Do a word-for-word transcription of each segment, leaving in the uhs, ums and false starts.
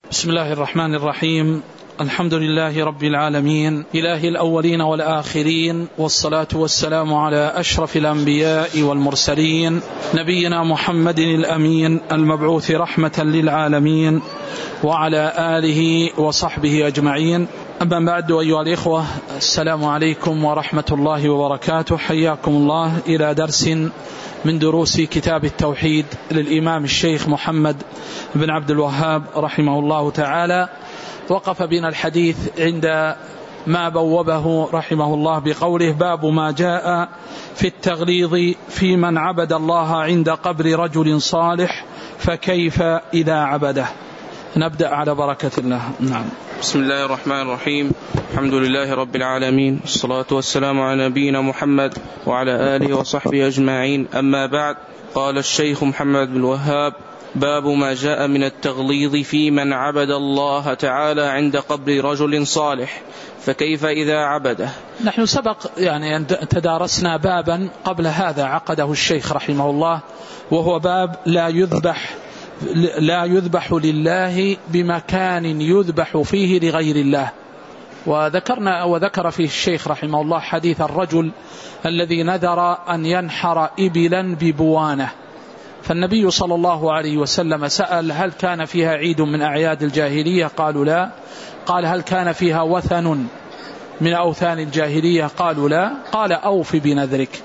بسم الله الرحمن الرحيم. الحمد لله رب العالمين، إله الأولين والآخرين، والصلاة والسلام على أشرف الأنبياء والمرسلين، نبينا محمد الأمين المبعوث رحمة للعالمين، وعلى آله وصحبه أجمعين. أما بعد، أيها الإخوة، السلام عليكم ورحمة الله وبركاته. حياكم الله إلى درس من دروس كتاب التوحيد للإمام الشيخ محمد بن عبد الوهاب رحمه الله تعالى. وقف بنا الحديث عند ما بوبه رحمه الله بقوله: باب ما جاء في التغليظ في من عبد الله عند قبر رجل صالح فكيف إذا عبده. نبدأ على بركة الله. نعم. بسم الله الرحمن الرحيم. الحمد لله رب العالمين، الصلاة والسلام على نبينا محمد وعلى آله وصحبه أجمعين. أما بعد، قال الشيخ محمد بن الوهاب: باب ما جاء من التغليظ في من عبد الله تعالى عند قبر رجل صالح فكيف إذا عبده. نحن سبق يعني أن تدارسنا بابا قبل هذا عقده الشيخ رحمه الله، وهو باب لا يذبح لا يذبح لله بمكان يذبح فيه لغير الله. وذكرنا وذكر فيه الشيخ رحمه الله حديث الرجل الذي نذر أن ينحر إبلا ببوانة، فالنبي صلى الله عليه وسلم سأل: هل كان فيها عيد من أعياد الجاهلية؟ قالوا لا. قال: هل كان فيها وثن من أوثان الجاهلية؟ قالوا لا. قال: أوف بنذرك.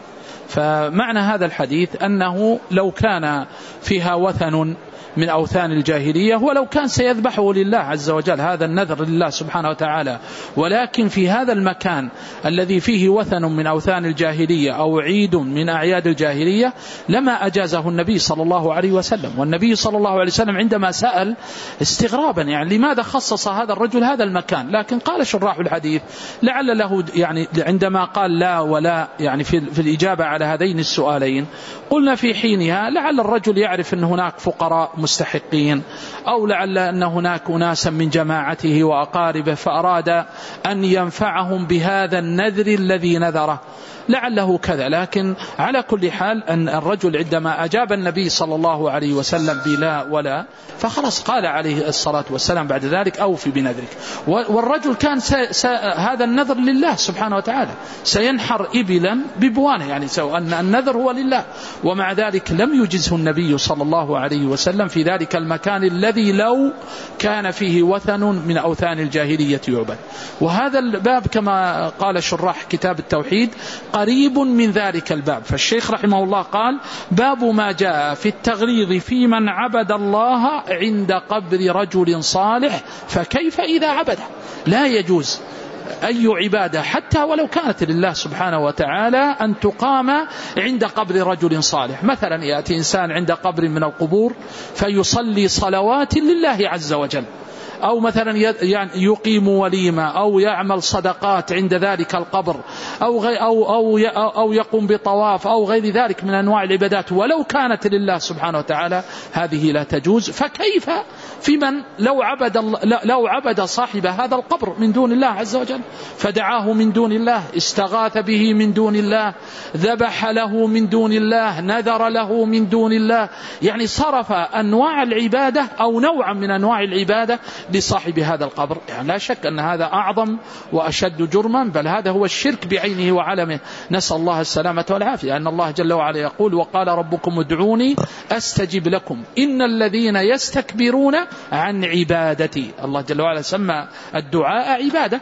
فمعنى هذا الحديث أنه لو كان فيها وثن من أوثان الجاهلية ولو كان سيذبحه لله عز وجل، هذا النذر لله سبحانه وتعالى، ولكن في هذا المكان الذي فيه وثن من أوثان الجاهلية أو عيد من أعياد الجاهلية لما أجازه النبي صلى الله عليه وسلم. والنبي صلى الله عليه وسلم عندما سأل استغرابا، يعني لماذا خصص هذا الرجل هذا المكان؟ لكن قال شراح الحديث لعل له يعني عندما قال لا ولا يعني في, في الإجابة على هذين السؤالين، قلنا في حينها لعل الرجل يعرف أن هناك فقراء مستحقين، أو لعل أن هناك أناسا من جماعته وأقاربه فأراد أن ينفعهم بهذا النذر الذي نذره، لعله كذا. لكن على كل حال أن الرجل عندما أجاب النبي صلى الله عليه وسلم بلا ولا، فخلص قال عليه الصلاة والسلام بعد ذلك: أوفي بنذرك. والرجل كان س... س... هذا النذر لله سبحانه وتعالى، سينحر إبلا ببوانه، يعني سو أن النذر هو لله، ومع ذلك لم يجزه النبي صلى الله عليه وسلم في ذلك المكان الذي لو كان فيه وثن من أوثان الجاهلية يعبد. وهذا الباب كما قال شراح كتاب التوحيد قريب من ذلك الباب. فالشيخ رحمه الله قال: باب ما جاء في التغليظ في من عبد الله عند قبر رجل صالح فكيف إذا عبده. لا يجوز أي عبادة حتى ولو كانت لله سبحانه وتعالى أن تقام عند قبر رجل صالح. مثلا يأتي إنسان عند قبر من القبور فيصلي صلوات لله عز وجل، أو مثلا يقيم وليمة، أو يعمل صدقات عند ذلك القبر، أو أو أو أو يقوم بطواف أو غير ذلك من أنواع العبادات ولو كانت لله سبحانه وتعالى، هذه لا تجوز. فكيف في من لو عبد لو عبد صاحب هذا القبر من دون الله عز وجل، فدعاه من دون الله، استغاث به من دون الله، ذبح له من دون الله، نذر له من دون الله، يعني صرف أنواع العبادة أو نوعا من أنواع العبادة لصاحب هذا القبر. يعني لا شك أن هذا أعظم وأشد جرما، بل هذا هو الشرك بعينه وعلمه، نسأل الله السلامة والعافية. أن الله جل وعلا يقول: وقال ربكم ادعوني أستجب لكم إن الذين يستكبرون عن عبادتي. الله جل وعلا سمى الدعاء عبادة.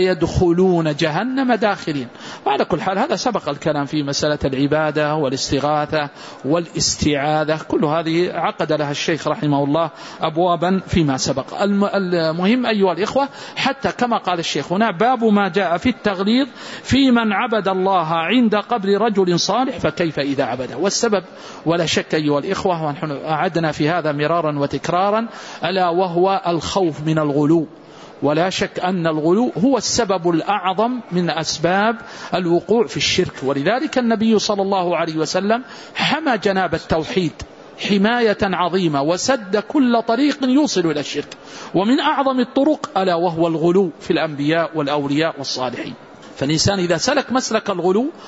سيدخلون جهنم داخلين. وعلى كل حال هذا سبق الكلام في مسألة العبادة والاستغاثة والاستعاذة، كل هذه عقد لها الشيخ رحمه الله أبوابا فيما سبق. المهم أيها الإخوة، حتى كما قال الشيخ هنا: باب ما جاء في التغليظ في من عبد الله عند قبر رجل صالح فكيف إذا عبده. والسبب ولا شك أيها الإخوة، ونحن أعدنا في هذا مرارا وتكرارا، ألا وهو الخوف من الغلو. ولا شك أن الغلو هو السبب الأعظم من أسباب الوقوع في الشرك. ولذلك النبي صلى الله عليه وسلم حمى جناب التوحيد حماية عظيمة، وسد كل طريق يوصل إلى الشرك، ومن أعظم الطرق ألا وهو الغلو في الأنبياء والأولياء والصالحين. فالإنسان إذا سلك مسلك الغلو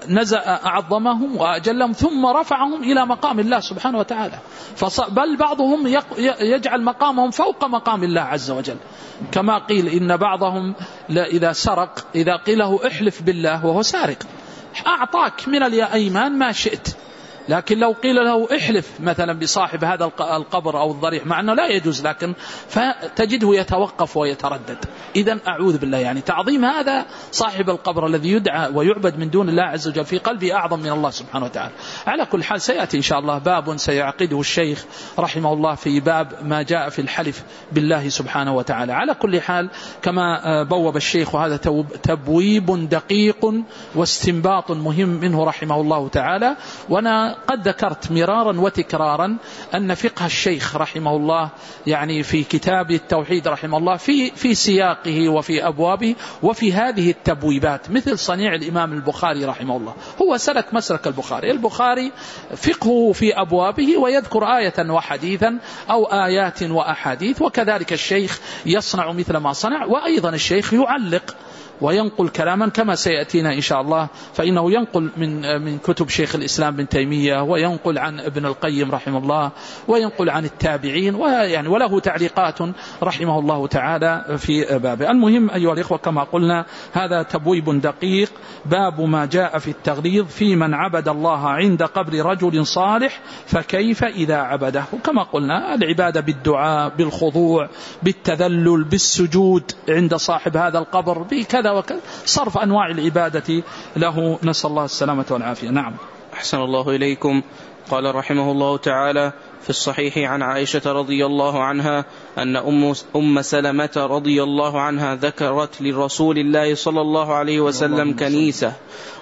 أعظمهم وأجلهم ثم رفعهم إلى مقام الله سبحانه وتعالى، بل بعضهم يجعل مقامهم فوق مقام الله عز وجل، كما قيل إن بعضهم إذا سرق إذا قيل له احلف بالله وهو سارق أعطاك من الأيمان ما شئت، لكن لو قيل له احلف مثلا بصاحب هذا القبر أو الضريح مع أنه لا يجوز، لكن فتجده يتوقف ويتردد. إذن أعوذ بالله، يعني تعظيم هذا صاحب القبر الذي يدعى ويعبد من دون الله عز وجل في قلبه أعظم من الله سبحانه وتعالى. على كل حال سيأتي إن شاء الله باب سيعقده الشيخ رحمه الله في باب ما جاء في الحلف بالله سبحانه وتعالى. على كل حال كما بوب الشيخ، وهذا تبويب دقيق واستنباط مهم منه رحمه الله تعالى. وأنا قد ذكرت مرارا وتكرارا أن فقه الشيخ رحمه الله يعني في كتاب التوحيد رحمه الله في في سياقه وفي أبوابه وفي هذه التبويبات، مثل صنيع الإمام البخاري رحمه الله، هو سلك مسلك البخاري. البخاري فقهه في أبوابه ويذكر آية وحديثا أو آيات وأحاديث، وكذلك الشيخ يصنع مثل ما صنع، وأيضا الشيخ يعلق وينقل كلاما كما سيأتينا إن شاء الله، فإنه ينقل من من كتب شيخ الإسلام بن تيمية، وينقل عن ابن القيم رحمه الله، وينقل عن التابعين، ويعني وله تعليقات رحمه الله تعالى في بابه. المهم أيها الإخوة كما قلنا هذا تبويب دقيق، باب ما جاء في التغليظ في من عبد الله عند قبر رجل صالح فكيف إذا عبده. وكما قلنا العبادة بالدعاء، بالخضوع، بالتذلل، بالسجود عند صاحب هذا القبر، بكذا وكذا، صرف أنواع العبادة له، نسأل الله السلامة والعافية. نعم. أحسن الله إليكم. قال رحمه الله تعالى في الصحيح عن عائشة رضي الله عنها أن أم, أم سلمة رضي الله عنها ذكرت لرسول الله صلى الله عليه وسلم كنيسة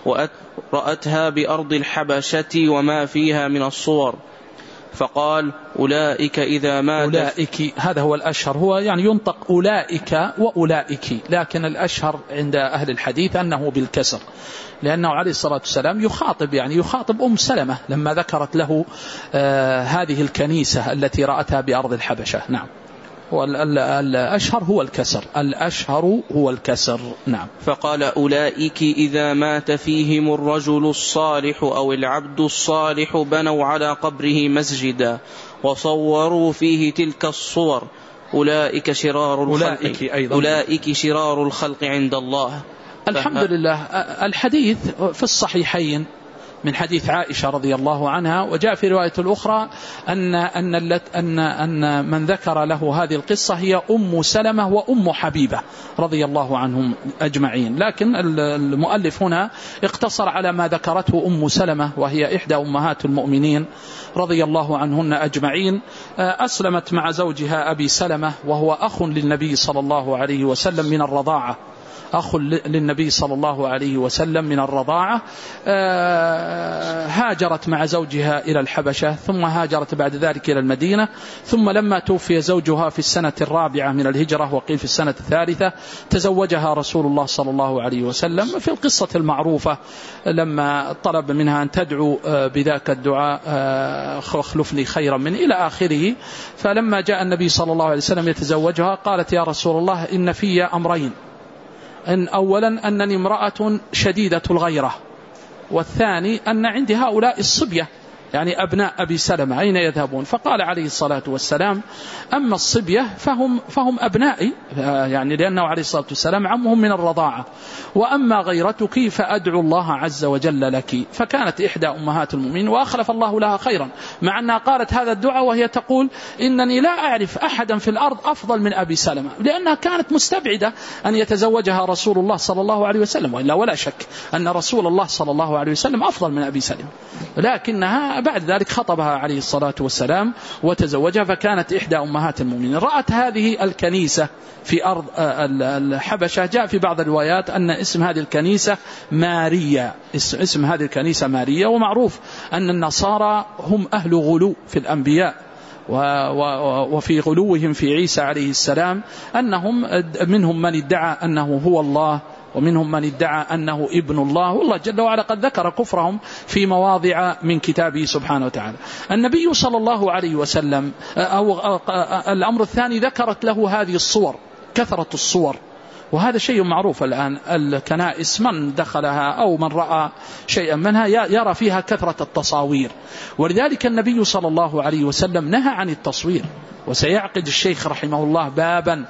ورأتها بأرض الحبشة وما فيها من الصور، فقال أولئك إذا مات. أولئك هذا هو الأشهر، هو يعني ينطق أولئك وأولئك، لكن الأشهر عند أهل الحديث أنه بالكسر، لأنه عليه الصلاة والسلام يخاطب يعني يخاطب أم سلمة لما ذكرت له آه هذه الكنيسة التي رأتها بأرض الحبشة. نعم. والأشهر هو الكسر، الأشهر هو الكسر. نعم. فقال أولئك إذا مات فيهم الرجل الصالح أو العبد الصالح بنوا على قبره مسجدا وصوروا فيه تلك الصور، أولئك شرار الخلق, أولئك أولئك شرار الخلق عند الله. الحمد لله. الحديث في الصحيحين من حديث عائشة رضي الله عنها، وجاء في رواية الأخرى أن أن أن أن من ذكر له هذه القصة هي أم سلمة وأم حبيبة رضي الله عنهم أجمعين، لكن المؤلف هنا اقتصر على ما ذكرته أم سلمة، وهي إحدى أمهات المؤمنين رضي الله عنهن أجمعين. أسلمت مع زوجها أبي سلمة، وهو أخ للنبي صلى الله عليه وسلم من الرضاعة، أخ للنبي صلى الله عليه وسلم من الرضاعة. هاجرت مع زوجها إلى الحبشة، ثم هاجرت بعد ذلك إلى المدينة، ثم لما توفي زوجها في السنة الرابعة من الهجرة وقيل في السنة الثالثة تزوجها رسول الله صلى الله عليه وسلم في القصة المعروفة، لما طلب منها أن تدعو بذاك الدعاء اخلف لي خيرا من إلى آخره. فلما جاء النبي صلى الله عليه وسلم يتزوجها قالت يا رسول الله إن في أمرين، إن أولا أنني امرأة شديدة الغيرة، والثاني أن عندي هؤلاء الصبية يعني أبناء أبي سلمة أين يذهبون؟ فقال عليه الصلاة والسلام أما الصبية فهم, فهم أبنائي، يعني لأنه عليه الصلاة والسلام عمهم من الرضاعة، وأما غيرتك فأدعو الله عز وجل لك. فكانت إحدى أمهات المؤمنين وأخلف الله لها خيرا، مع أنها قالت هذا الدعاء وهي تقول إنني لا أعرف أحدا في الأرض أفضل من أبي سلمة، لأنها كانت مستبعدة أن يتزوجها رسول الله صلى الله عليه وسلم، وإلا ولا شك أن رسول الله صلى الله عليه وسلم أفضل من أبي سلمة، لكنها بعد ذلك خطبها عليه الصلاة والسلام وتزوجها، فكانت إحدى أمهات المؤمنين. رأت هذه الكنيسة في أرض الحبشة، جاء في بعض الروايات أن اسم هذه الكنيسة ماريا، اسم هذه الكنيسة ماريا. ومعروف أن النصارى هم أهل غلو في الأنبياء، وفي غلوهم في عيسى عليه السلام أنهم منهم من ادعى أنه هو الله، ومنهم من ادعى أنه ابن الله، والله جل وعلا قد ذكر كفرهم في مواضع من كتابه سبحانه وتعالى. النبي صلى الله عليه وسلم أو الأمر الثاني ذكرت له هذه الصور، كثرة الصور، وهذا شيء معروف الآن. الكنائس من دخلها أو من رأى شيئا منها يرى فيها كثرة التصاوير، ولذلك النبي صلى الله عليه وسلم نهى عن التصوير. وسيعقد الشيخ رحمه الله بابا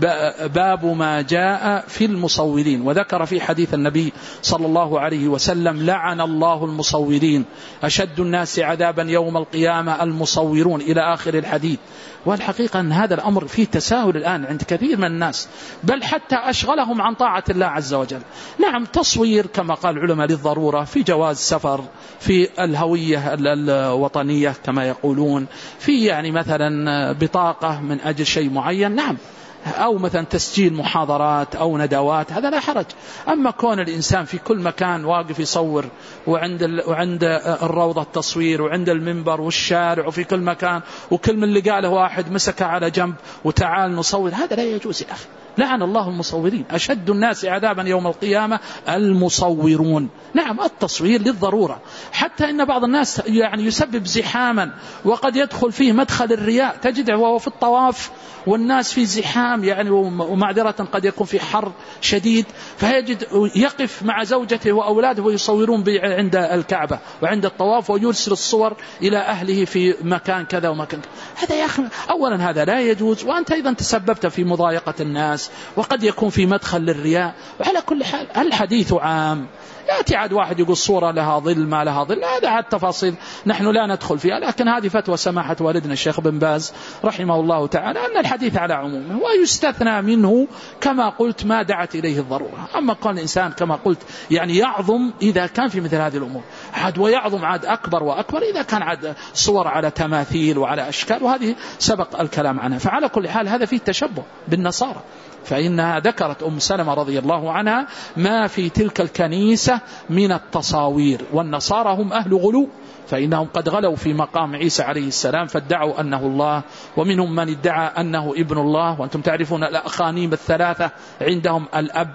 باب ما جاء في المصورين، وذكر في حديث النبي صلى الله عليه وسلم: لعن الله المصورين، أشد الناس عذابا يوم القيامة المصورون، إلى آخر الحديث. والحقيقة أن هذا الأمر فيه تساهل الآن عند كثير من الناس، بل حتى أشغلهم عن طاعة الله عز وجل. نعم، تصوير كما قال العلماء للضرورة، في جواز سفر، في الهوية الوطنية كما يقولون، في يعني مثلا بطاقة من أجل شيء معين، نعم، أو مثلا تسجيل محاضرات أو ندوات، هذا لا حرج. أما كون الإنسان في كل مكان واقف يصور، وعند وعند الروضة التصوير، وعند المنبر والشارع، وفي كل مكان، وكل من اللي قاله واحد مسكه على جنب وتعال نصور، هذا لا يجوز يا أخي. لعن الله المصورين، أشد الناس عذابا يوم القيامة المصورون. نعم، التصوير للضرورة، حتى إن بعض الناس يعني يسبب زحاما، وقد يدخل فيه مدخل الرياء. تجده وهو في الطواف والناس في زحام يعني، ومعذرة قد يكون في حر شديد، فيجد يقف مع زوجته وأولاده ويصورون عند الكعبة وعند الطواف، ويرسل الصور إلى أهله في مكان كذا ومكان كذا. هذا يا أخي أولا هذا لا يجوز، وأنت أيضا تسببت في مضايقة الناس، وقد يكون في مدخل للرياء. وعلى كل حال الحديث عام، يأتي عاد واحد يقول صورة لها ظل ما لها ظل، هذا عاد تفاصيل نحن لا ندخل فيها، لكن هذه فتوى سماحة والدنا الشيخ بن باز رحمه الله تعالى، أن الحديث على عمومه، ويستثنى منه كما قلت ما دعت إليه الضرورة. أما قال الإنسان كما قلت يعني يعظم إذا كان في مثل هذه الأمور، عاد ويعظم عاد أكبر وأكبر إذا كان عاد صور على تماثيل وعلى أشكال، وهذه سبق الكلام عنها. فعلى كل حال هذا فيه تشبه بالنصارى، فإنها ذكرت أم سلمة رضي الله عنها ما في تلك الكنيسة من التصاوير، والنصارى هم أهل غلو، فإنهم قد غلوا في مقام عيسى عليه السلام فادعوا أنه الله، ومنهم من ادعى أنه ابن الله. وأنتم تعرفون الأخانيم الثلاثة عندهم الأب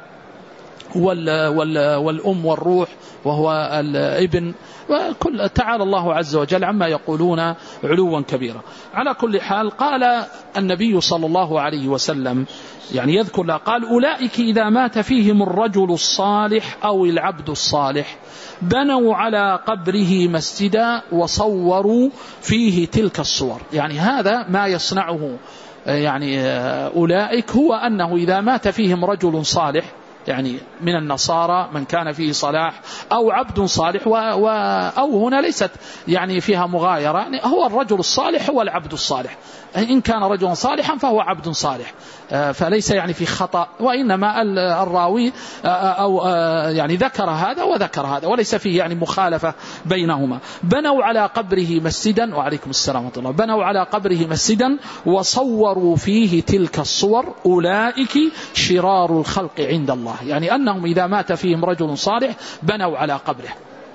وال وال والأم والروح، وهو الابن، وكل تعالى الله عز وجل عما يقولون علوا كبيرا. على كل حال قال النبي صلى الله عليه وسلم يعني يذكر له، قال: أولئك إذا مات فيهم الرجل الصالح أو العبد الصالح بنوا على قبره مسجدا وصوروا فيه تلك الصور. يعني هذا ما يصنعه يعني أولئك، هو أنه إذا مات فيهم رجل صالح يعني من النصارى من كان فيه صلاح، أو عبد صالح، و و أو هنا ليست يعني فيها مغايرة، يعني هو الرجل الصالح هو العبد الصالح، إن كان رجلا صالحا فهو عبد صالح، فليس يعني في خطأ، وإنما الراوي أو يعني ذكر هذا وذكر هذا، وليس فيه يعني مخالفة بينهما. بنوا على قبره مسجدا، وعليكم السلام ورحمة الله، بنوا على قبره مسجدا وصوروا فيه تلك الصور، أولئك شرار الخلق عند الله. يعني أنهم إذا مات فيهم رجل صالح بنوا على قبره،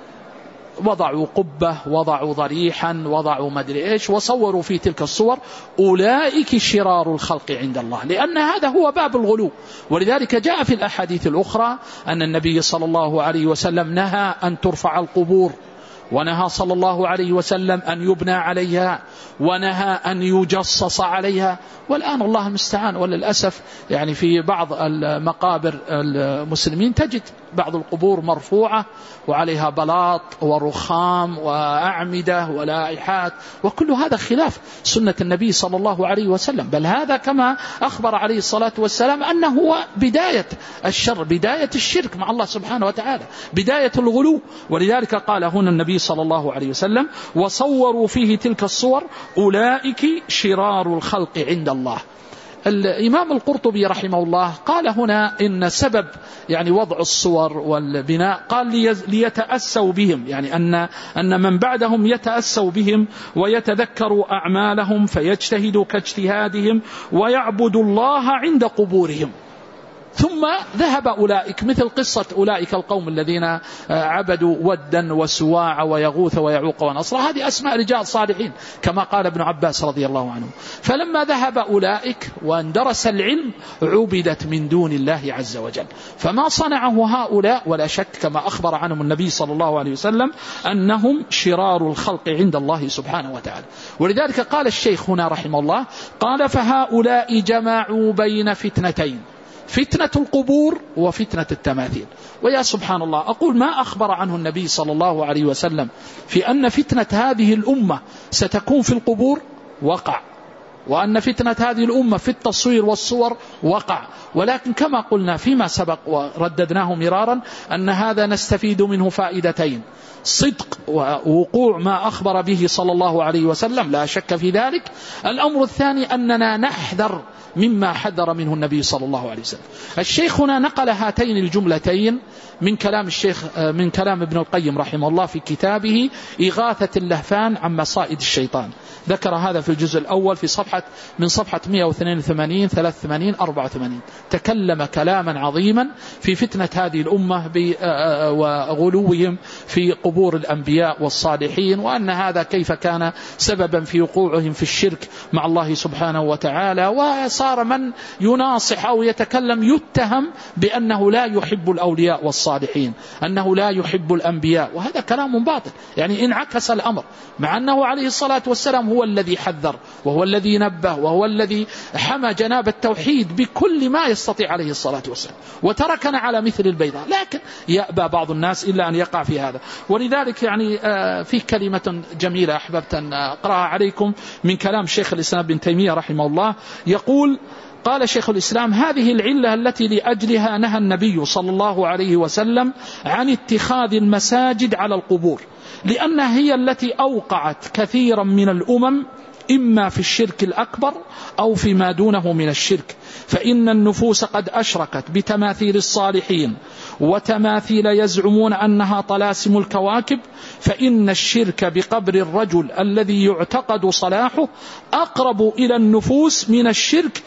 وضعوا قبة، وضعوا ضريحا، وضعوا مدري إيش، وصوروا في تلك الصور، أولئك شرار الخلق عند الله، لأن هذا هو باب الغلو. ولذلك جاء في الأحاديث الأخرى أن النبي صلى الله عليه وسلم نهى أن ترفع القبور، ونهى صلى الله عليه وسلم أن يبنى عليها، ونهى أن يجصص عليها. والآن الله المستعان، وللأسف يعني في بعض المقابر المسلمين تجد بعض القبور مرفوعة وعليها بلاط ورخام وأعمدة ولائحات، وكل هذا خلاف سنة النبي صلى الله عليه وسلم، بل هذا كما أخبر عليه الصلاة والسلام أنه هو بداية الشر، بداية الشرك مع الله سبحانه وتعالى، بداية الغلو. ولذلك قال هنا النبي صلى الله عليه وسلم: وصوروا فيه تلك الصور، أولئك شرار الخلق عند الله. الإمام القرطبي رحمه الله قال هنا إن سبب يعني وضع الصور والبناء، قال ليتأسوا بهم، يعني أن أن من بعدهم يتأسوا بهم ويتذكروا أعمالهم فيجتهدوا كاجتهادهم ويعبدوا الله عند قبورهم. ثم ذهب أولئك، مثل قصة أولئك القوم الذين عبدوا ودا وسواع ويغوث ويعوق ونصر، هذه أسماء رجال صالحين كما قال ابن عباس رضي الله عنه. فلما ذهب أولئك واندرس العلم عبدت من دون الله عز وجل. فما صنعه هؤلاء ولا شك كما أخبر عنهم النبي صلى الله عليه وسلم أنهم شرار الخلق عند الله سبحانه وتعالى. ولذلك قال الشيخ هنا رحمه الله، قال: فهؤلاء جمعوا بين فتنتين. فتنة القبور وفتنة التماثيل. ويا سبحان الله، أقول ما أخبر عنه النبي صلى الله عليه وسلم في أن فتنة هذه الأمة ستكون في القبور وقع، وأن فتنة هذه الأمة في التصوير والصور وقع. ولكن كما قلنا فيما سبق ورددناه مرارا أن هذا نستفيد منه فائدتين: صدق ووقوع ما أخبر به صلى الله عليه وسلم لا شك في ذلك. الأمر الثاني أننا نحذر مما حذر منه النبي صلى الله عليه وسلم. الشيخ هنا نقل هاتين الجملتين من كلام الشيخ من كلام ابن القيم رحمه الله في كتابه إغاثة اللهفان عن مصائد الشيطان. ذكر هذا في الجزء الأول في صفحة من صفحة مئة واثنين وثمانين ثلاثة وثمانين أربعة وثمانين. تكلم كلاما عظيما في فتنة هذه الأمة وغلوهم في قبور الأنبياء والصالحين، وأن هذا كيف كان سببا في وقوعهم في الشرك مع الله سبحانه وتعالى. وصار من يناصح أو يتكلم يتهم بأنه لا يحب الأولياء والصالحين، أنه لا يحب الأنبياء، وهذا كلام باطل. يعني انعكس الأمر، مع أنه عليه الصلاة والسلام هو الذي حذر وهو الذي نبه وهو الذي حمى جناب التوحيد بكل ما يستطيع عليه الصلاة والسلام، وتركنا على مثل البيضاء. لكن يأبى بعض الناس إلا أن يقع في هذا. ولذلك يعني في كلمة جميلة أحببت أن أقرأها عليكم من كلام شيخ الإسلام ابن تيمية رحمه الله. يقول: قال شيخ الإسلام: هذه العلة التي لأجلها نهى النبي صلى الله عليه وسلم عن اتخاذ المساجد على القبور، لأنها هي التي أوقعت كثيرا من الأمم إما في الشرك الأكبر أو فيما دونه من الشرك. فإن النفوس قد أشركت بتماثيل الصالحين وتماثيل يزعمون أنها طلاسم الكواكب، فإن الشرك بقبر الرجل الذي يعتقد صلاحه أقرب إلى النفوس من الشرك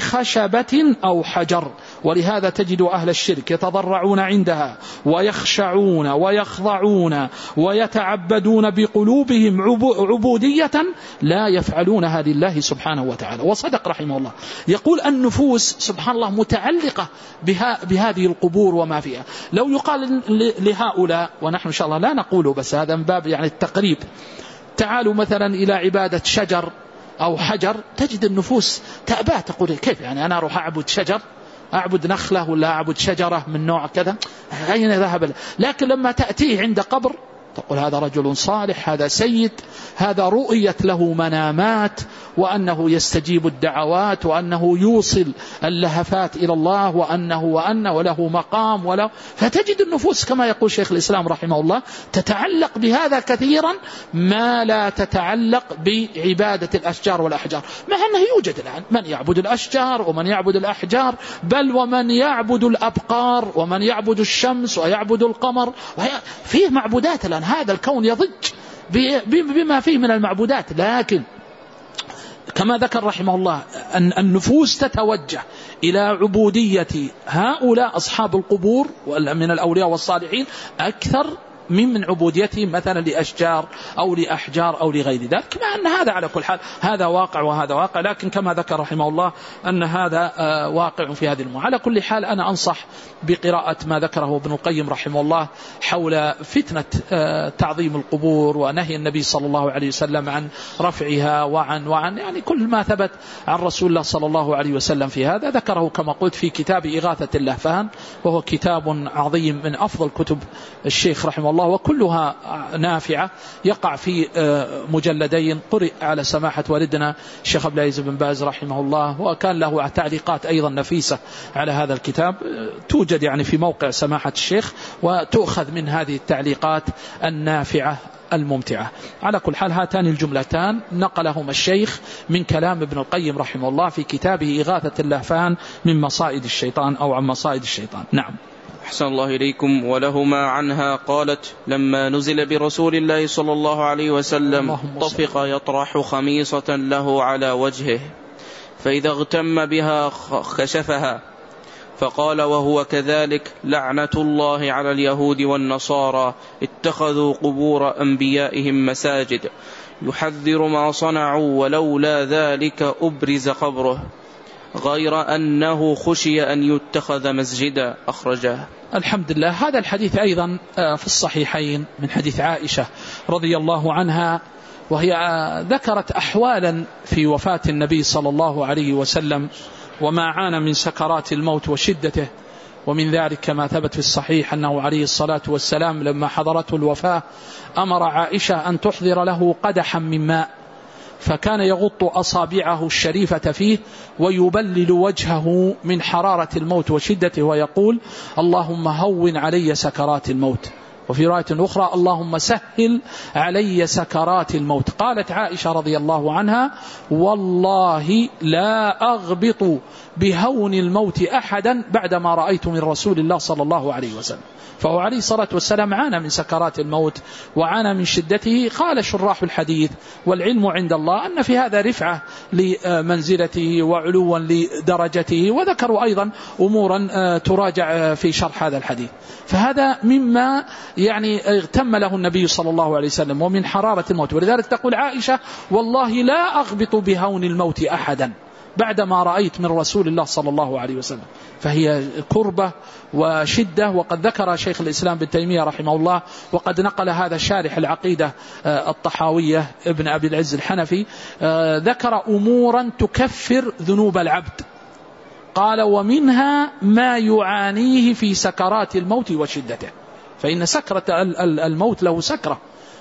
بخشبة أو حجر. ولهذا تجد أهل الشرك يتضرعون عندها ويخشعون ويخضعون ويتعبدون بقلوبهم عبودية لا يفعلونها لله سبحانه وتعالى. وصدق رحمه الله. يقول النفوس سبحان الله متعلقة بها بهذه القبور وما فيها. لو يقال لهؤلاء، ونحن إن شاء الله لا نقوله بس هذا من باب يعني التقريب، تعالوا مثلا إلى عبادة شجر أو حجر، تجد النفوس تأبى، تقول كيف يعني أنا أروح أعبد شجر، أعبد نخلة ولا أعبد شجرة من نوع كذا، أين ذهب؟ لكن لما تأتيه عند قبر تقول هذا رجل صالح، هذا سيد، هذا رؤيت له منامات، وأنه يستجيب الدعوات، وأنه يوصل اللهفات إلى الله، وأنه وأنه وله مقام وله. فتجد النفوس كما يقول شيخ الإسلام رحمه الله تتعلق بهذا كثيرا ما لا تتعلق بعبادة الأشجار والأحجار، مع أنه يوجد الآن من يعبد الأشجار ومن يعبد الأحجار، بل ومن يعبد الأبقار ومن يعبد الشمس ويعبد القمر، فيه معبودات الآن. هذا الكون يضج بما فيه من المعبودات. لكن كما ذكر رحمه الله أن النفوس تتوجه إلى عبودية هؤلاء أصحاب القبور من الأولياء والصالحين أكثر من من عبوديتهم مثلا لأشجار أو لأحجار أو لغير ذلك، مع أن هذا على كل حال هذا واقع وهذا واقع. لكن كما ذكر رحمه الله أن هذا واقع في هذه المعاملة. على كل حال أنا أنصح بقراءة ما ذكره ابن القيم رحمه الله حول فتنة تعظيم القبور ونهي النبي صلى الله عليه وسلم عن رفعها وعن وعن يعني كل ما ثبت عن رسول الله صلى الله عليه وسلم في هذا. ذكره كما قلت في كتاب إغاثة اللهفان، وهو كتاب عظيم من أفضل كتب الشيخ رحمه الله، وكلها نافعة، يقع في مجلدين، قرئ على سماحة والدنا الشيخ عبد العزيز بن باز رحمه الله، وكان له تعليقات أيضا نفيسة على هذا الكتاب، توجد يعني في موقع سماحة الشيخ، وتؤخذ من هذه التعليقات النافعة الممتعة. على كل حال هاتان الجملتان نقلهما الشيخ من كلام ابن القيم رحمه الله في كتابه إغاثة اللهفان من مصائد الشيطان أو عن مصائد الشيطان. نعم. أحسن الله إليكم. ولهما عنها قالت: لما نزل برسول الله صلى الله عليه وسلم طفق يطرح خميصة له على وجهه، فإذا اغتم بها كشفها، فقال وهو كذلك: لعنة الله على اليهود والنصارى اتخذوا قبور أنبيائهم مساجد، يحذر ما صنعوا ولولا ذلك أبرز قبره، غير أنه خشي أن يتخذ مسجدا. أخرجه. الحمد لله. هذا الحديث أيضا في الصحيحين من حديث عائشة رضي الله عنها، وهي ذكرت أحوالا في وفاة النبي صلى الله عليه وسلم، وما عانى من سكرات الموت وشدته. ومن ذلك كما ثبت في الصحيح أنه عليه الصلاة والسلام لما حضرته الوفاة أمر عائشة أن تحضر له قدحا من ماء، فكان يغط أصابعه الشريفة فيه ويبلل وجهه من حرارة الموت وشدته ويقول: اللهم هون علي سكرات الموت. وفي رواية أخرى: اللهم سهل علي سكرات الموت. قالت عائشة رضي الله عنها: والله لا أغبط بهون الموت أحدا بعدما رأيت من رسول الله صلى الله عليه وسلم. فهو عليه الصلاة والسلام عانى من سكرات الموت وعانى من شدته. قال شراح الحديث: والعلم عند الله أن في هذا رفعة لمنزلته وعلوا لدرجته، وذكروا أيضا أمورا تراجع في شرح هذا الحديث. فهذا مما يعني اغتم له النبي صلى الله عليه وسلم ومن حرارة الموت. ولذلك تقول عائشة: والله لا أغبط بهون الموت أحدا بعدما رأيت من رسول الله صلى الله عليه وسلم. فهي كربة وشدة. وقد ذكر شيخ الإسلام ابن تيمية رحمه الله، وقد نقل هذا شارح العقيدة الطحاوية ابن أبي العز الحنفي، ذكر أمورا تكفر ذنوب العبد. قال: ومنها ما يعانيه في سكرات الموت وشدته. فإن سكرة الموت له سكرة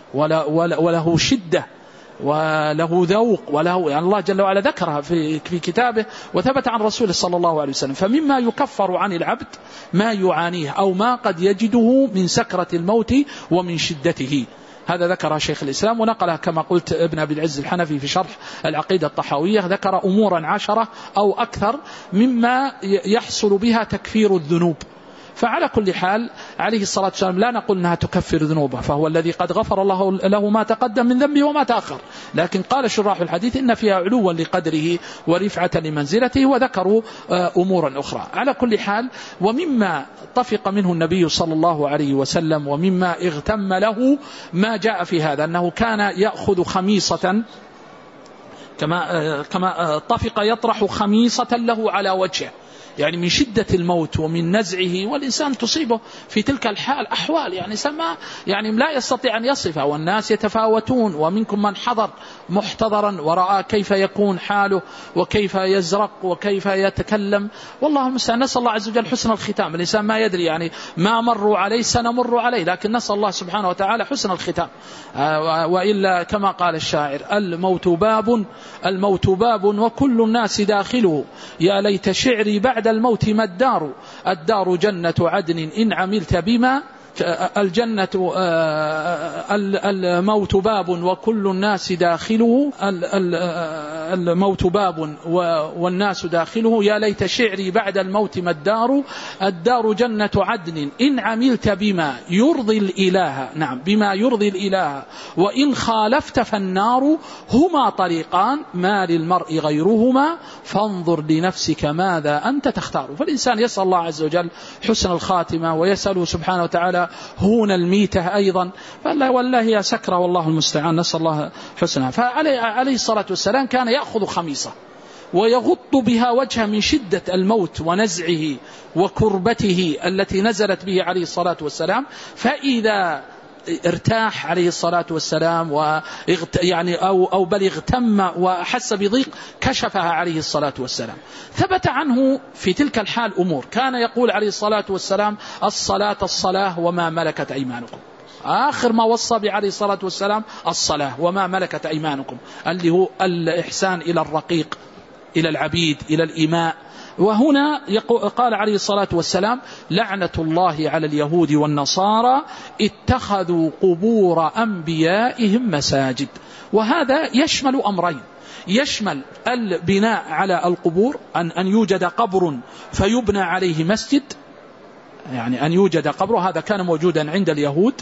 وله شدة وله ذوق وله، يعني الله جل وعلا ذكرها في في كتابه وثبت عن رسوله صلى الله عليه وسلم. فمما يكفر عن العبد ما يعانيه أو ما قد يجده من سكرة الموت ومن شدته. هذا ذكرها شيخ الإسلام، ونقلها كما قلت ابن أبي العز الحنفي في شرح العقيدة الطحاوية. ذكر أمورا عشرة أو أكثر مما يحصل بها تكفير الذنوب. فعلى كل حال عليه الصلاة والسلام لا نقول أنها تكفر ذنوبه، فهو الذي قد غفر الله له ما تقدم من ذنبه وما تأخر. لكن قال شراح الحديث إن فيها علوا لقدره ورفعة لمنزلته، وذكروا أمورا أخرى. على كل حال، ومما طفق منه النبي صلى الله عليه وسلم ومما اغتم له ما جاء في هذا، أنه كان يأخذ خميصة كما كما طفق يطرح خميصة له على وجهه، يعني من شدة الموت ومن نزعه. والإنسان تصيبه في تلك الحال أحوال يعني سما يعني لا يستطيع أن يصفها، والناس يتفاوتون، ومنكم من حضر محتضرا ورأى كيف يكون حاله وكيف يزرق وكيف يتكلم. والله المستعان. نسأل الله عز وجل حسن الختام. الإنسان ما يدري، يعني ما مروا عليه سنمر عليه، لكن نسأل الله سبحانه وتعالى حسن الختام. وإلا كما قال الشاعر: الموت باب الموت باب وكل الناس داخله، يا ليت شعري بعد الموت ما الدار، الدار جنة عدن إن عملت بما الجنة الموت باب وكل الناس داخله، الموت باب والناس داخله، يا ليت شعري بعد الموت ما الدار، الدار جنة عدن إن عملت بما يرضي الإله، نعم بما يرضي الإله، وإن خالفت فالنار، هما طريقان ما للمرء غيرهما، فانظر لنفسك ماذا أنت تختار. فالإنسان يسأل الله عز وجل حسن الخاتمة، ويسأله سبحانه وتعالى هون الميتة أيضا. والله هي سكرة والله المستعان، نسأل الله حسنها. فعليه الصلاة والسلام كان يأخذ خميصة ويغط بها وجهه من شدة الموت ونزعه وكربته التي نزلت به عليه الصلاة والسلام. فإذا ارتاح عليه الصلاة والسلام ويغت يعني أو أو بل اغتم وحس بضيق كشفها عليه الصلاة والسلام. ثبت عنه في تلك الحال أمور، كان يقول عليه الصلاة والسلام: الصلاة الصلاة وما ملكت أيمانكم. آخر ما وصى به عليه الصلاة والسلام الصلاة وما ملكت أيمانكم، اللي هو الإحسان إلى الرقيق، إلى العبيد، إلى الإماء. وهنا قال عليه الصلاة والسلام: لعنة الله على اليهود والنصارى اتخذوا قبور أنبيائهم مساجد. وهذا يشمل أمرين، يشمل البناء على القبور، أن أن يوجد قبر فيبنى عليه مسجد، يعني أن يوجد قبر، هذا كان موجودا عند اليهود،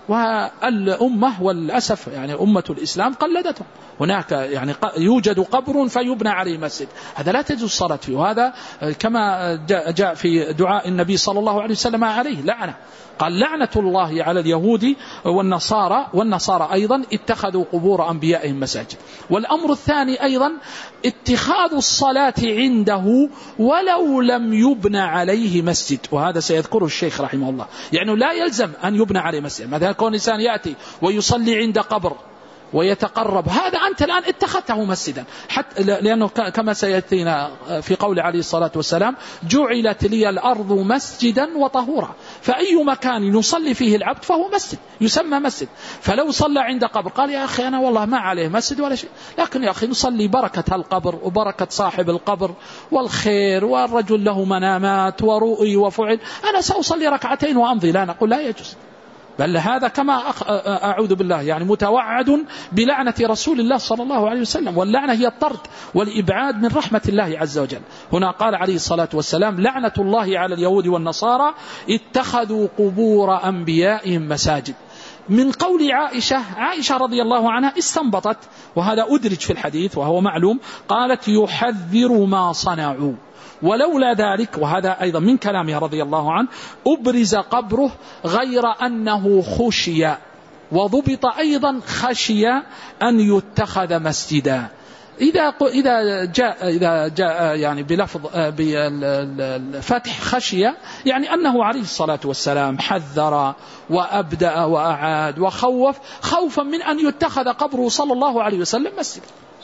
والأمة والأسف يعني أمة الإسلام قلدته. هناك يعني يوجد قبر فيبنى عليه مسجد، هذا لا تجوز الصلاة فيه. وهذا كما جاء في دعاء النبي صلى الله عليه وسلم عليه لعنة، قال: لعنة الله على اليهود والنصارى والنصارى أيضا اتخذوا قبور أنبيائهم مساجد. والأمر الثاني أيضا اتخاذ الصلاة عنده ولو لم يبنى عليه مسجد، وهذا سيذكره الشيخ رحمه الله. يعني لا يلزم أن يبنى عليه مسجد، مثلا كون إنسان يأتي ويصلي عند قبر ويتقرب، هذا أنت الآن اتخذته مسجدا، حتى لأنه كما سيأتينا في قول عليه الصلاة والسلام جعلت لي الأرض مسجدا وطهورا، فأي مكان يصلي فيه العبد فهو مسجد يسمى مسجد. فلو صلى عند قبر قال يا أخي أنا والله ما عليه مسجد ولا شيء، لكن يا أخي نصلي بركة القبر وبركة صاحب القبر والخير، والرجل له منامات ورؤي وفعل، أنا سأصلي ركعتين وأمضي، لا نقول لا يجوز، بل هذا كما أعوذ بالله يعني متوعد بلعنة رسول الله صلى الله عليه وسلم، واللعنة هي الطرد والإبعاد من رحمة الله عز وجل. هنا قال عليه الصلاة والسلام لعنة الله على اليهود والنصارى اتخذوا قبور أنبيائهم مساجد. من قول عائشة، عائشة رضي الله عنها استنبطت، وهذا أدرج في الحديث وهو معلوم، قالت يحذر ما صنعوا، ولولا ذلك، وهذا أيضا من كلامها رضي الله عنه، أبرز قبره غير أنه خشي، وضبط أيضا خشي أن يتخذ مسجدا. إذا إذا جاء إذا جاء يعني بلفظ بالفتح خشية، يعني أنه عليه الصلاة والسلام حذر وأبدأ وأعاد وخوف خوفا من أن يتخذ قبره صلى الله عليه وسلم مسجدا.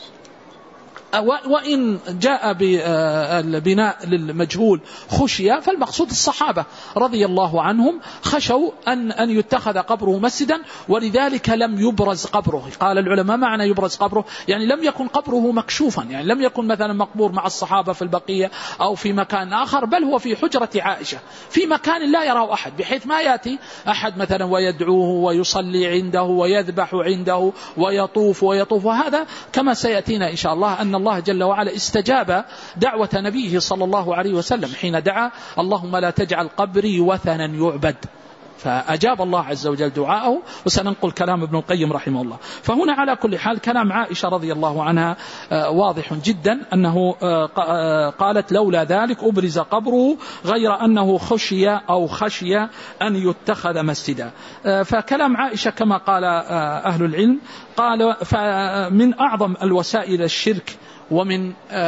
وإن جاء بالبناء للمجهول خشية، فالمقصود الصحابة رضي الله عنهم خشوا أن أن يتخذ قبره مسجدا، ولذلك لم يبرز قبره. قال العلماء معنى يبرز قبره يعني لم يكن قبره مكشوفا، يعني لم يكن مثلا مقبور مع الصحابة في البقية أو في مكان آخر، بل هو في حجرة عائشة في مكان لا يراه أحد، بحيث ما يأتي أحد مثلا ويدعوه ويصلي عنده ويذبح عنده ويطوف ويطوف. وهذا كما سيأتينا إن شاء الله أن الله جل وعلا استجاب دعوة نبيه صلى الله عليه وسلم حين دعا اللهم لا تجعل قبري وثنا يعبد، فأجاب الله عز وجل دعاءه. وسننقل كلام ابن القيم رحمه الله. فهنا على كل حال كلام عائشة رضي الله عنها واضح جدا، أنه قالت لولا ذلك أبرز قبره غير أنه خشي أو خشي أن يتخذ مسجدا. فكلام عائشة كما قال أهل العلم، قال فمن أعظم الوسائل الشرك ومن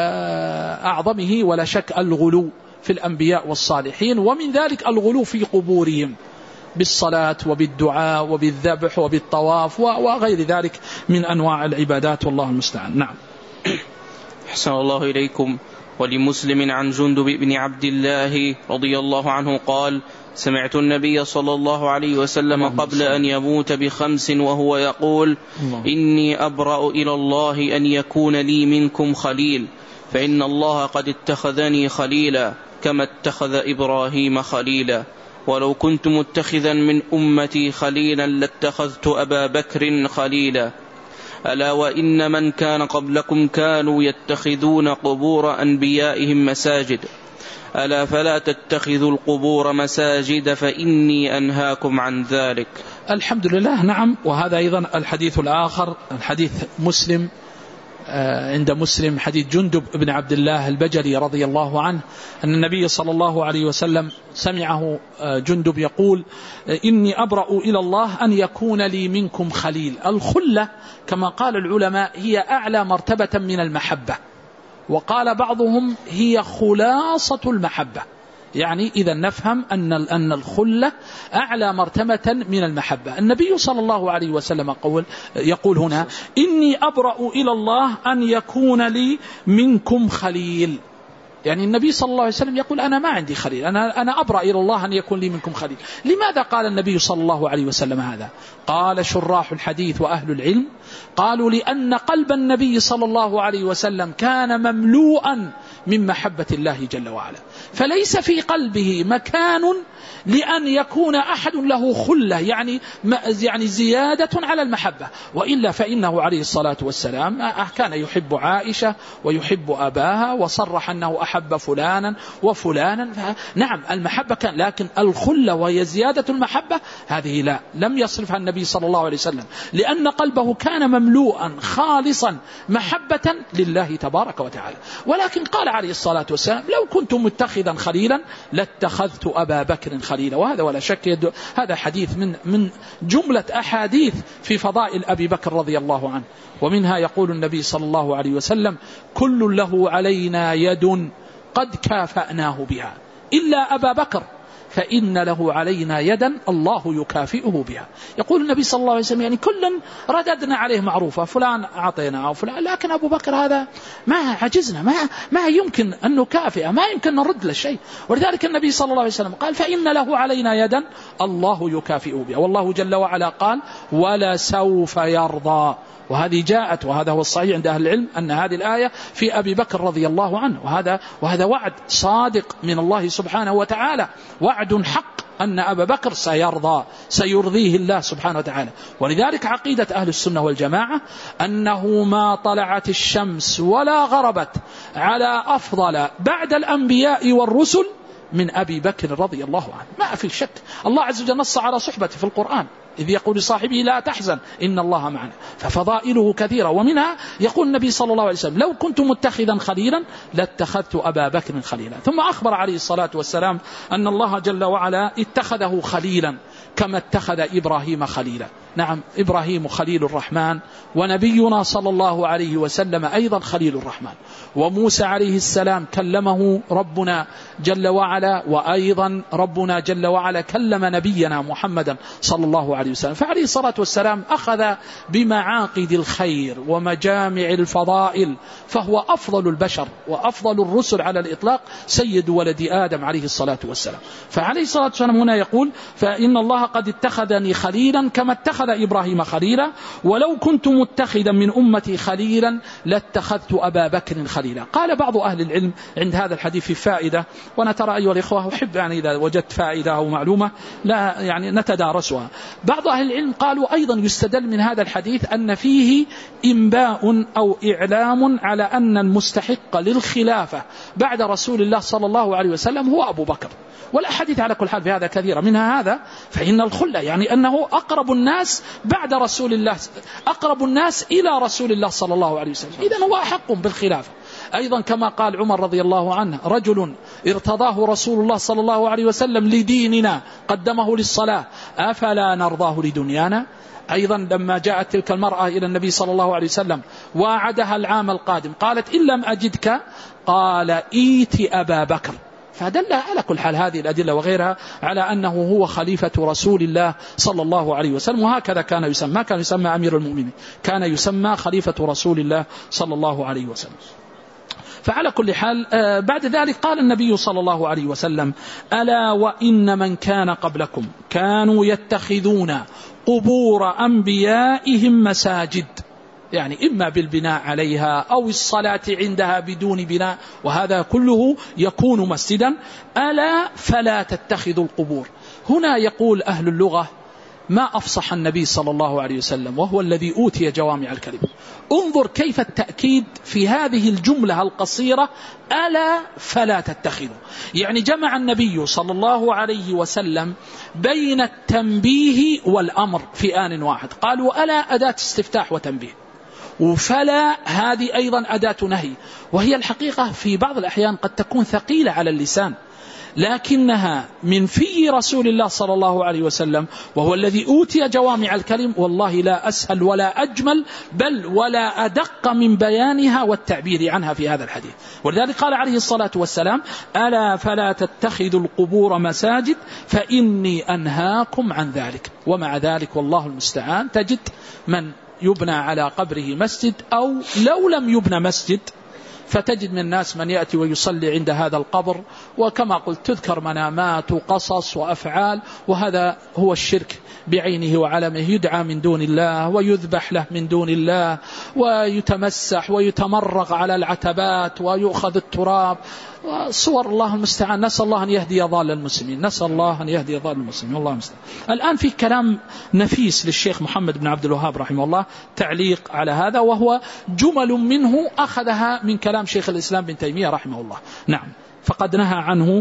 أعظمه ولا شك الغلو في الأنبياء والصالحين، ومن ذلك الغلو في قبورهم بالصلاة وبالدعاء وبالذبح وبالطواف وغير ذلك من أنواع العبادات، والله المستعان. نعم. أحسن الله إليكم. ولمسلم عن جندب بن عبد الله رضي الله عنه قال سمعت النبي صلى الله عليه وسلم قبل أن يموت بخمس وهو يقول إني أبرأ إلى الله أن يكون لي منكم خليل، فإن الله قد اتخذني خليلا كما اتخذ إبراهيم خليلا، ولو كنت متخذا من أمتي خليلا لاتخذت أبا بكر خليلا، ألا وإن من كان قبلكم كانوا يتخذون قبور أنبيائهم مساجد، ألا فلا تتخذوا القبور مساجد فإني أنهاكم عن ذلك. الحمد لله. نعم. وهذا أيضا الحديث الآخر، الحديث مسلم عند مسلم، حديث جندب بن عبد الله البجلي رضي الله عنه أن النبي صلى الله عليه وسلم سمعه جندب يقول إني أبرأ إلى الله أن يكون لي منكم خليل. الخلة كما قال العلماء هي أعلى مرتبة من المحبة، وقال بعضهم هي خلاصة المحبة، يعني إذا نفهم أن أن الخلة أعلى مرتبة من المحبة. النبي صلى الله عليه وسلم قول يقول هنا إني أبرأ إلى الله أن يكون لي منكم خليل، يعني النبي صلى الله عليه وسلم يقول أنا ما عندي خليل، أنا أنا أبرأ إلى الله أن يكون لي منكم خليل. لماذا قال النبي صلى الله عليه وسلم هذا؟ قال شراح الحديث وأهل العلم قالوا لأن قلب النبي صلى الله عليه وسلم كان مملوءا من محبة الله جل وعلا، فليس في قلبه مكان لأن يكون أحد له خلة، يعني يعني زيادة على المحبة، وإلا فإنه عليه الصلاة والسلام كان يحب عائشة ويحب أباها، وصرح أنه أحب فلانا وفلانا. نعم المحبة كان، لكن الخلة وهي زيادة المحبة هذه لا، لم يصرفها النبي صلى الله عليه وسلم، لأن قلبه كان مملوءا خالصا محبة لله تبارك وتعالى. ولكن قال عليه الصلاة والسلام لو كنت متخذا خليلا لاتخذت أبا بكر خليلا، وهذا ولا شك يد... هذا حديث من من جملة أحاديث في فضائل أبي بكر رضي الله عنه. ومنها يقول النبي صلى الله عليه وسلم كل له علينا يد قد كافأناه بها إلا أبا بكر فإن له علينا يدا الله يكافئه بها. يقول النبي صلى الله عليه وسلم يعني كلا رددنا عليه معروفة، فلان أعطينا أو فلان، لكن أبو بكر هذا ما عجزنا، ما, ما يمكن أن نكافئه، ما يمكن نرد له شيء. ولذلك النبي صلى الله عليه وسلم قال فإن له علينا يدا الله يكافئه بها. والله جل وعلا قال ولا سوف يرضى، وهذه جاءت، وهذا هو الصحيح عند أهل العلم أن هذه الآية في أبي بكر رضي الله عنه، وهذا, وهذا وعد صادق من الله سبحانه وتعالى، وعد حق أن أبا بكر سيرضى، سيرضيه الله سبحانه وتعالى. ولذلك عقيدة أهل السنة والجماعة أنه ما طلعت الشمس ولا غربت على أفضل بعد الأنبياء والرسل من أبي بكر رضي الله عنه، ما في شك. الله عز وجل نص على صحبته في القرآن إذ يقول لصاحبه لا تحزن إن الله معنا، ففضائله كثيرة. ومنها يقول النبي صلى الله عليه وسلم لو كنت متخذا خليلا لاتخذت أبا بكر خليلا. ثم أخبر عليه الصلاة والسلام أن الله جل وعلا اتخذه خليلا كما اتخذ إبراهيم خليلا. نعم، إبراهيم خليل الرحمن، ونبينا صلى الله عليه وسلم أيضا خليل الرحمن، وموسى عليه السلام كلمه ربنا جل وعلا، وأيضا ربنا جل وعلا كلم نبينا محمدا صلى الله عليه وسلم. فعليه الصلاة والسلام أخذ بمعاقد الخير ومجامع الفضائل، فهو أفضل البشر وأفضل الرسل على الإطلاق، سيد ولد آدم عليه الصلاة والسلام. فعليه الصلاة والسلام هنا يقول فإن الله قد اتخذني خليلا كما اتخذ إبراهيم خليلا، ولو كنت متخذا من أمتي خليلا لاتخذت أبا بكر خليلا. قال بعض أهل العلم عند هذا الحديث في فائدة، وأنا ترى أيها الإخوة أحب يعني إذا وجدت فائدة أو معلومة لا يعني نتدارسها. بعض أهل العلم قالوا أيضا يستدل من هذا الحديث أن فيه إنباء أو إعلام على أن المستحق للخلافة بعد رسول الله صلى الله عليه وسلم هو أبو بكر. والأحاديث على كل حال في هذا كثيرة، منها هذا فإن الخلة يعني أنه أقرب الناس بعد رسول الله، أقرب الناس إلى رسول الله صلى الله عليه وسلم، إذن هو أحق بالخلافة. أيضا كما قال عمر رضي الله عنه رجل ارتضاه رسول الله صلى الله عليه وسلم لديننا قدمه للصلاة أفلا نرضاه لدنيانا. أيضا لما جاءت تلك المرأة إلى النبي صلى الله عليه وسلم وعدها العام القادم قالت إن لم أجدك قال إيت أبا بكر. فدل على كل حال هذه الأدلة وغيرها على أنه هو خليفة رسول الله صلى الله عليه وسلم، وهكذا كان يسمى، كان يسمى أمير المؤمنين، كان يسمى خليفة رسول الله صلى الله عليه وسلم. فعلى كل حال بعد ذلك قال النبي صلى الله عليه وسلم ألا وإن من كان قبلكم كانوا يتخذون قبور أنبيائهم مساجد، يعني إما بالبناء عليها أو الصلاة عندها بدون بناء، وهذا كله يكون مسجدا. ألا فلا تتخذوا القبور. هنا يقول أهل اللغة ما أفصح النبي صلى الله عليه وسلم وهو الذي أوتي جوامع الكلم. انظر كيف التأكيد في هذه الجملة القصيرة ألا فلا تتخذوا، يعني جمع النبي صلى الله عليه وسلم بين التنبيه والأمر في آن واحد. قالوا ألا أداة استفتاح وتنبيه، وفلا هذه أيضا أداة نهي، وهي الحقيقة في بعض الأحيان قد تكون ثقيلة على اللسان، لكنها من في رسول الله صلى الله عليه وسلم وهو الذي أوتي جوامع الكلم، والله لا أسهل ولا أجمل بل ولا أدق من بيانها والتعبير عنها في هذا الحديث. ولذلك قال عليه الصلاة والسلام ألا فلا تتخذوا القبور مساجد فإني أنهاكم عن ذلك. ومع ذلك والله المستعان تجد من يبنى على قبره مسجد، أو لو لم يبنى مسجد فتجد من الناس من يأتي ويصلي عند هذا القبر، وكما قلت تذكر منامات وقصص وأفعال، وهذا هو الشرك بعينه وعلمه. يدعى من دون الله ويذبح له من دون الله ويتمسح ويتمرغ على العتبات ويؤخذ التراب، صور الله المستعان. نسأل الله أن يهدي ضال المسلمين، نسأل الله أن يهدي ضال المسلمين، الله المستعان. الآن في كلام نفيس للشيخ محمد بن عبد الوهاب رحمه الله تعليق على هذا، وهو جمل منه أخذها من كلام شيخ الإسلام بن تيمية رحمه الله. نعم، فقد نهى عنه.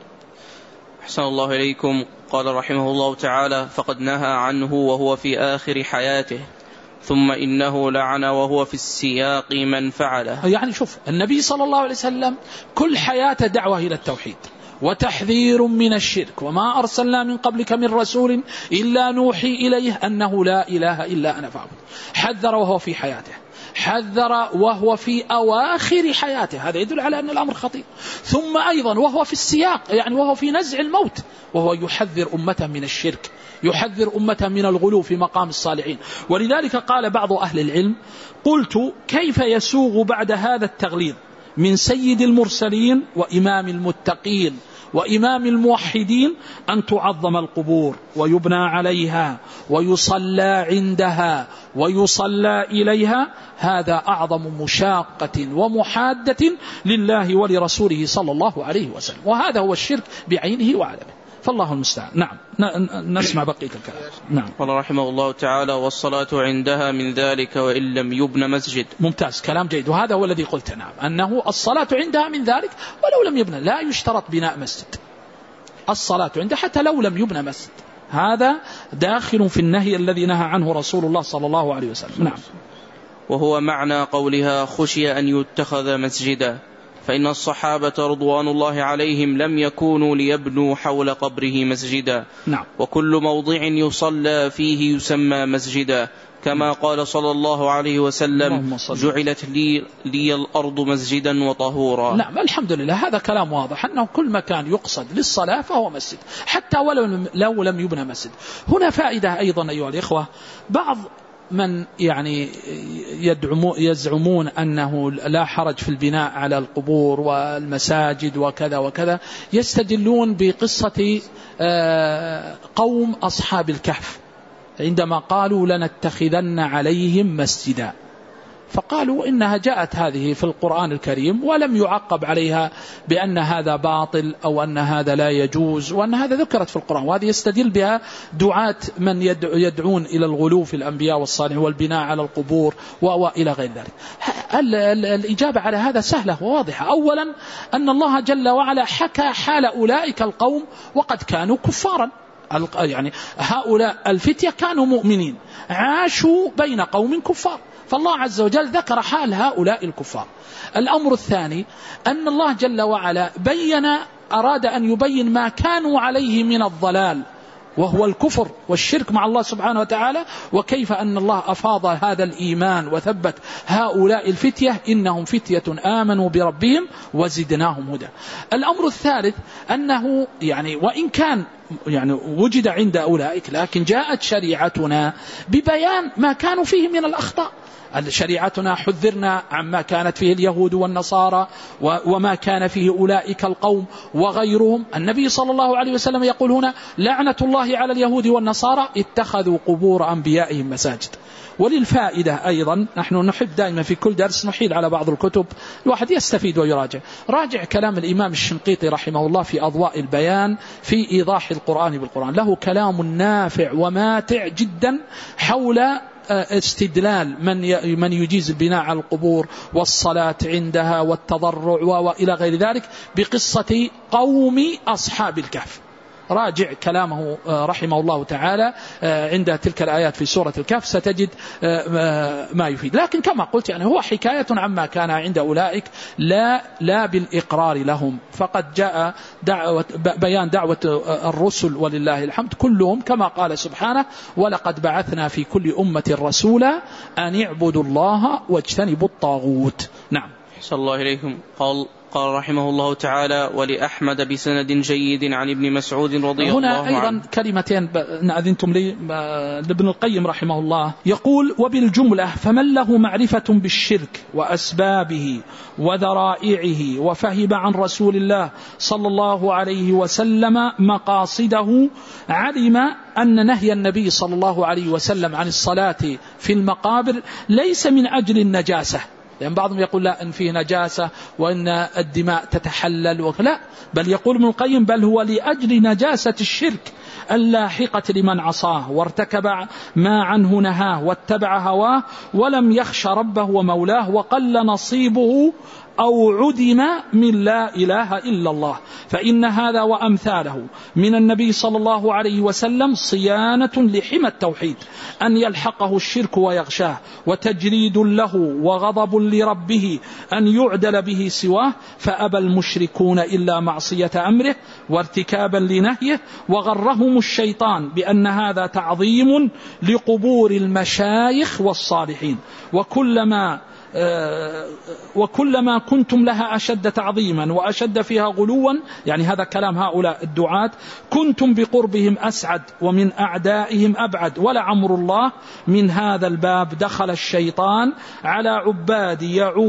أحسن الله إليكم. قال رحمه الله تعالى فقد نهى عنه وهو في آخر حياته، ثم إنه لعن وهو في السياق من فعله. يعني شوف النبي صلى الله عليه وسلم كل حياته دعوة إلى التوحيد وتحذير من الشرك، وما أرسلنا من قبلك من رسول إلا نوحي إليه أنه لا إله إلا أنا فاعبد. حذر وهو في حياته، حذر وهو في أواخر حياته، هذا يدل على أن الأمر خطير. ثم أيضا وهو في السياق، يعني وهو في نزع الموت، وهو يحذر أمته من الشرك، يحذر أمته من الغلو في مقام الصالحين. ولذلك قال بعض أهل العلم: قلت كيف يسوغ بعد هذا التغليظ من سيد المرسلين وإمام المتقين وإمام الموحدين أن تعظم القبور ويبنى عليها ويصلى عندها ويصلى إليها؟ هذا أعظم مشاقة ومحادة لله ولرسوله صلى الله عليه وسلم، وهذا هو الشرك بعينه وعلمه، فالله المستعان. نعم، نسمع بقية الكلام. نعم. قال رحمه الله تعالى: والصلاة عندها من ذلك وإن لم يبن مسجد. ممتاز، كلام جيد، وهذا هو الذي قلت. نعم، أنه الصلاة عندها من ذلك ولو لم يبنى، لا يشترط بناء مسجد، الصلاة عندها حتى لو لم يبنى مسجد، هذا داخل في النهي الذي نهى عنه رسول الله صلى الله عليه وسلم. نعم. وهو معنى قولها: خشي أن يتخذ مسجدا، فإن الصحابة رضوان الله عليهم لم يكونوا ليبنوا حول قبره مسجدا. نعم. وكل موضع يصلى فيه يسمى مسجدا، كما قال صلى الله عليه وسلم: جعلت لي, لي الأرض مسجدا وطهورا. نعم، الحمد لله، هذا كلام واضح أنه كل مكان يقصد للصلاة فهو مسجد، حتى ولو لو لم يبنى مسجد. هنا فائدة أيضا أيها الإخوة، بعض من يعني يزعمون أنه لا حرج في البناء على القبور والمساجد وكذا وكذا، يستدلون بقصة قوم أصحاب الكهف عندما قالوا لنتخذن عليهم مسجدا، فقالوا إنها جاءت هذه في القرآن الكريم ولم يعقب عليها بأن هذا باطل أو أن هذا لا يجوز، وأن هذا ذكرت في القرآن، وهذه يستدل بها دعاة من يدعون إلى الغلو في الأنبياء والصالحين والبناء على القبور وإلى غير ذلك. الإجابة على هذا سهلة وواضحة. أولا أن الله جل وعلا حكى حال أولئك القوم وقد كانوا كفارا، يعني هؤلاء الفتية كانوا مؤمنين عاشوا بين قوم كفار، فالله عز وجل ذكر حال هؤلاء الكفار. الأمر الثاني أن الله جل وعلا بين، أراد أن يبين ما كانوا عليه من الضلال، وهو الكفر والشرك مع الله سبحانه وتعالى، وكيف أن الله أفاض هذا الإيمان وثبت هؤلاء الفتية إنهم فتية آمنوا بربهم وزدناهم هدى. الأمر الثالث أنه يعني وإن كان يعني وجد عند أولئك، لكن جاءت شريعتنا ببيان ما كانوا فيه من الأخطاء. شريعتنا حذرنا عما كانت فيه اليهود والنصارى وما كان فيه أولئك القوم وغيرهم. النبي صلى الله عليه وسلم يقول هنا: لعنة الله على اليهود والنصارى اتخذوا قبور أنبيائهم مساجد. وللفائدة أيضا، نحن نحب دائما في كل درس نحيل على بعض الكتب الواحد يستفيد ويراجع. راجع كلام الإمام الشنقيطي رحمه الله في أضواء البيان في إيضاح القرآن بالقرآن، له كلام نافع وماتع جدا حول استدلال من من يجيز البناء على القبور والصلاة عندها والتضرع وإلى غير ذلك بقصة قوم أصحاب الكهف. راجع كلامه رحمه الله تعالى عند تلك الآيات في سورة الكهف، ستجد ما يفيد. لكن كما قلت يعني هو حكاية عما كان عند أولئك، لا لا بالإقرار لهم، فقد جاء دعوة بيان دعوة الرسل ولله الحمد كلهم كما قال سبحانه: ولقد بعثنا في كل أمة رسولا أن اعبدوا الله واجتنبوا الطاغوت. نعم. صلى الله عليكم. قال قال رحمه الله تعالى: ولأحمد بسند جيد عن ابن مسعود رضي الله عنه. هنا أيضا كلمتين أذنتم لي لابن القيم رحمه الله، يقول: وبالجملة فمن له معرفة بالشرك وأسبابه وذرائعه وفهم عن رسول الله صلى الله عليه وسلم مقاصده، علم أن نهي النبي صلى الله عليه وسلم عن الصلاة في المقابر ليس من أجل النجاسة، لأن بعضهم يقول لا إن فيه نجاسة وإن الدماء تتحلل ولا، بل يقول ابن القيم: بل هو لأجل نجاسة الشرك اللاحقة لمن عصاه وارتكب ما عنه نهاه واتبع هواه ولم يخش ربه ومولاه وقل نصيبه أو عدم من لا إله إلا الله، فإن هذا وأمثاله من النبي صلى الله عليه وسلم صيانة لحمى التوحيد، أن يلحقه الشرك ويغشاه، وتجريد له وغضب لربه أن يعدل به سواه، فأبى المشركون إلا معصية أمره وارتكابا لنهيه، وغرهم الشيطان بأن هذا تعظيم لقبور المشايخ والصالحين، وكلما وكلما كنتم لها أشد تعظيما وأشد فيها غلوا، يعني هذا كلام هؤلاء الدعاة، كنتم بقربهم أسعد ومن أعدائهم أبعد، ولعمر الله من هذا الباب دخل الشيطان على عباد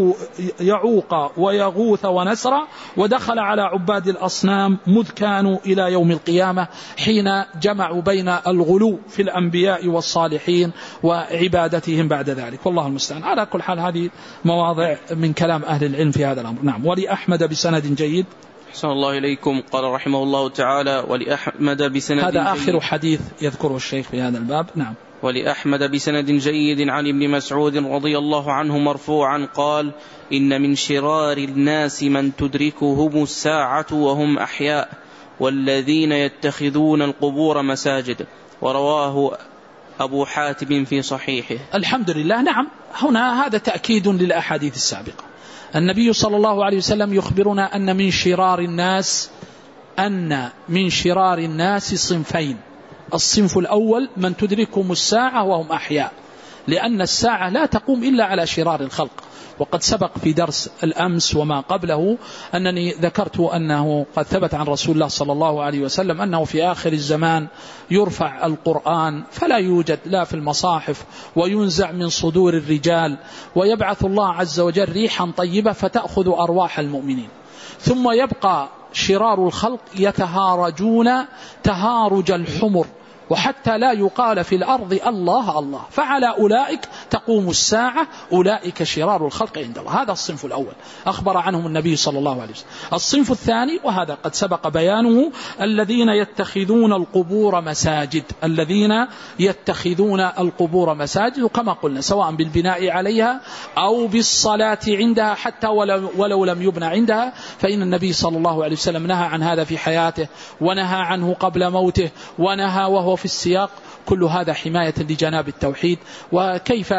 يعوق ويغوث ونسر، ودخل على عباد الأصنام مذ كانوا إلى يوم القيامة، حين جمعوا بين الغلو في الأنبياء والصالحين وعبادتهم بعد ذلك، والله المستعان. على كل حال هذه مواضع من كلام أهل العلم في هذا الأمر. نعم. ولأحمد بسند جيد. أحسن الله إليكم. قال رحمه الله تعالى: ولأحمد بسند هذا جيد. آخر حديث يذكره الشيخ في هذا الباب. نعم. ولأحمد بسند جيد عن ابن مسعود رضي الله عنه مرفوعا قال: إن من شرار الناس من تدركهم الساعة وهم أحياء، والذين يتخذون القبور مساجد. ورواه أبو حاتم في صحيحه. الحمد لله. نعم، هنا هذا تأكيد للأحاديث السابقة. النبي صلى الله عليه وسلم يخبرنا أن من شرار الناس أن من شرار الناس صنفين. الصنف الأول من تدركهم الساعة وهم أحياء، لأن الساعة لا تقوم إلا على شرار الخلق. وقد سبق في درس الأمس وما قبله أنني ذكرت أنه قد ثبت عن رسول الله صلى الله عليه وسلم أنه في آخر الزمان يرفع القرآن فلا يوجد لا في المصاحف، وينزع من صدور الرجال، ويبعث الله عز وجل ريحا طيبة فتأخذ أرواح المؤمنين، ثم يبقى شرار الخلق يتهارجون تهارج الحمر، وحتى لا يقال في الأرض الله الله، فعلى أولئك تقوم الساعة، أولئك شرار الخلق عند الله. هذا الصنف الأول أخبر عنهم النبي صلى الله عليه وسلم. الصنف الثاني وهذا قد سبق بيانه: الذين يتخذون القبور مساجد، الذين يتخذون القبور مساجد، وكما قلنا سواء بالبناء عليها أو بالصلاة عندها، حتى ولو, ولو لم يبنى عندها، فإن النبي صلى الله عليه وسلم نهى عن هذا في حياته، ونهى عنه قبل موته، ونهى وهو في السياق. كل هذا حماية لجناب التوحيد. وكيف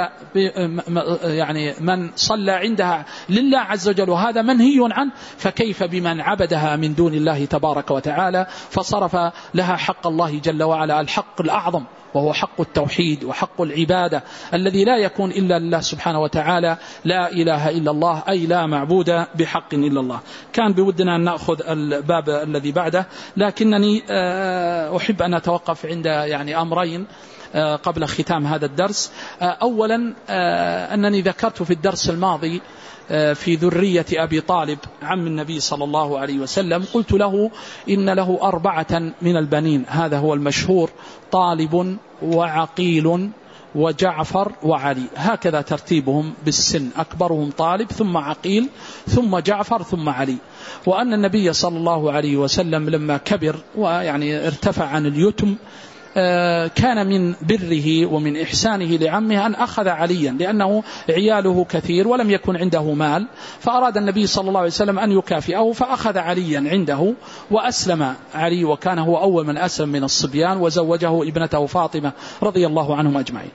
يعني من صلى عندها لله عز وجل وهذا منهي عنه، فكيف بمن عبدها من دون الله تبارك وتعالى فصرف لها حق الله جل وعلا، الحق الأعظم وهو حق التوحيد وحق العبادة الذي لا يكون إلا لله سبحانه وتعالى. لا إله إلا الله، أي لا معبود بحق إلا الله. كان بودنا أن نأخذ الباب الذي بعده، لكنني أحب أن أتوقف عند يعني أمرين قبل ختام هذا الدرس. أولا أنني ذكرت في الدرس الماضي في ذرية أبي طالب عم النبي صلى الله عليه وسلم، قلت له إن له أربعة من البنين، هذا هو المشهور: طالب وعقيل وجعفر وعلي، هكذا ترتيبهم بالسن، أكبرهم طالب ثم عقيل ثم جعفر ثم علي. وأن النبي صلى الله عليه وسلم لما كبر ويعني ارتفع عن اليتم، كان من بره ومن إحسانه لعمه أن أخذ عليا، لأنه عياله كثير ولم يكن عنده مال، فأراد النبي صلى الله عليه وسلم أن يكافئه، فأخذ عليا عنده وأسلم علي، وكان هو أول من أسلم من الصبيان، وزوجه ابنته فاطمة رضي الله عنهم أجمعين.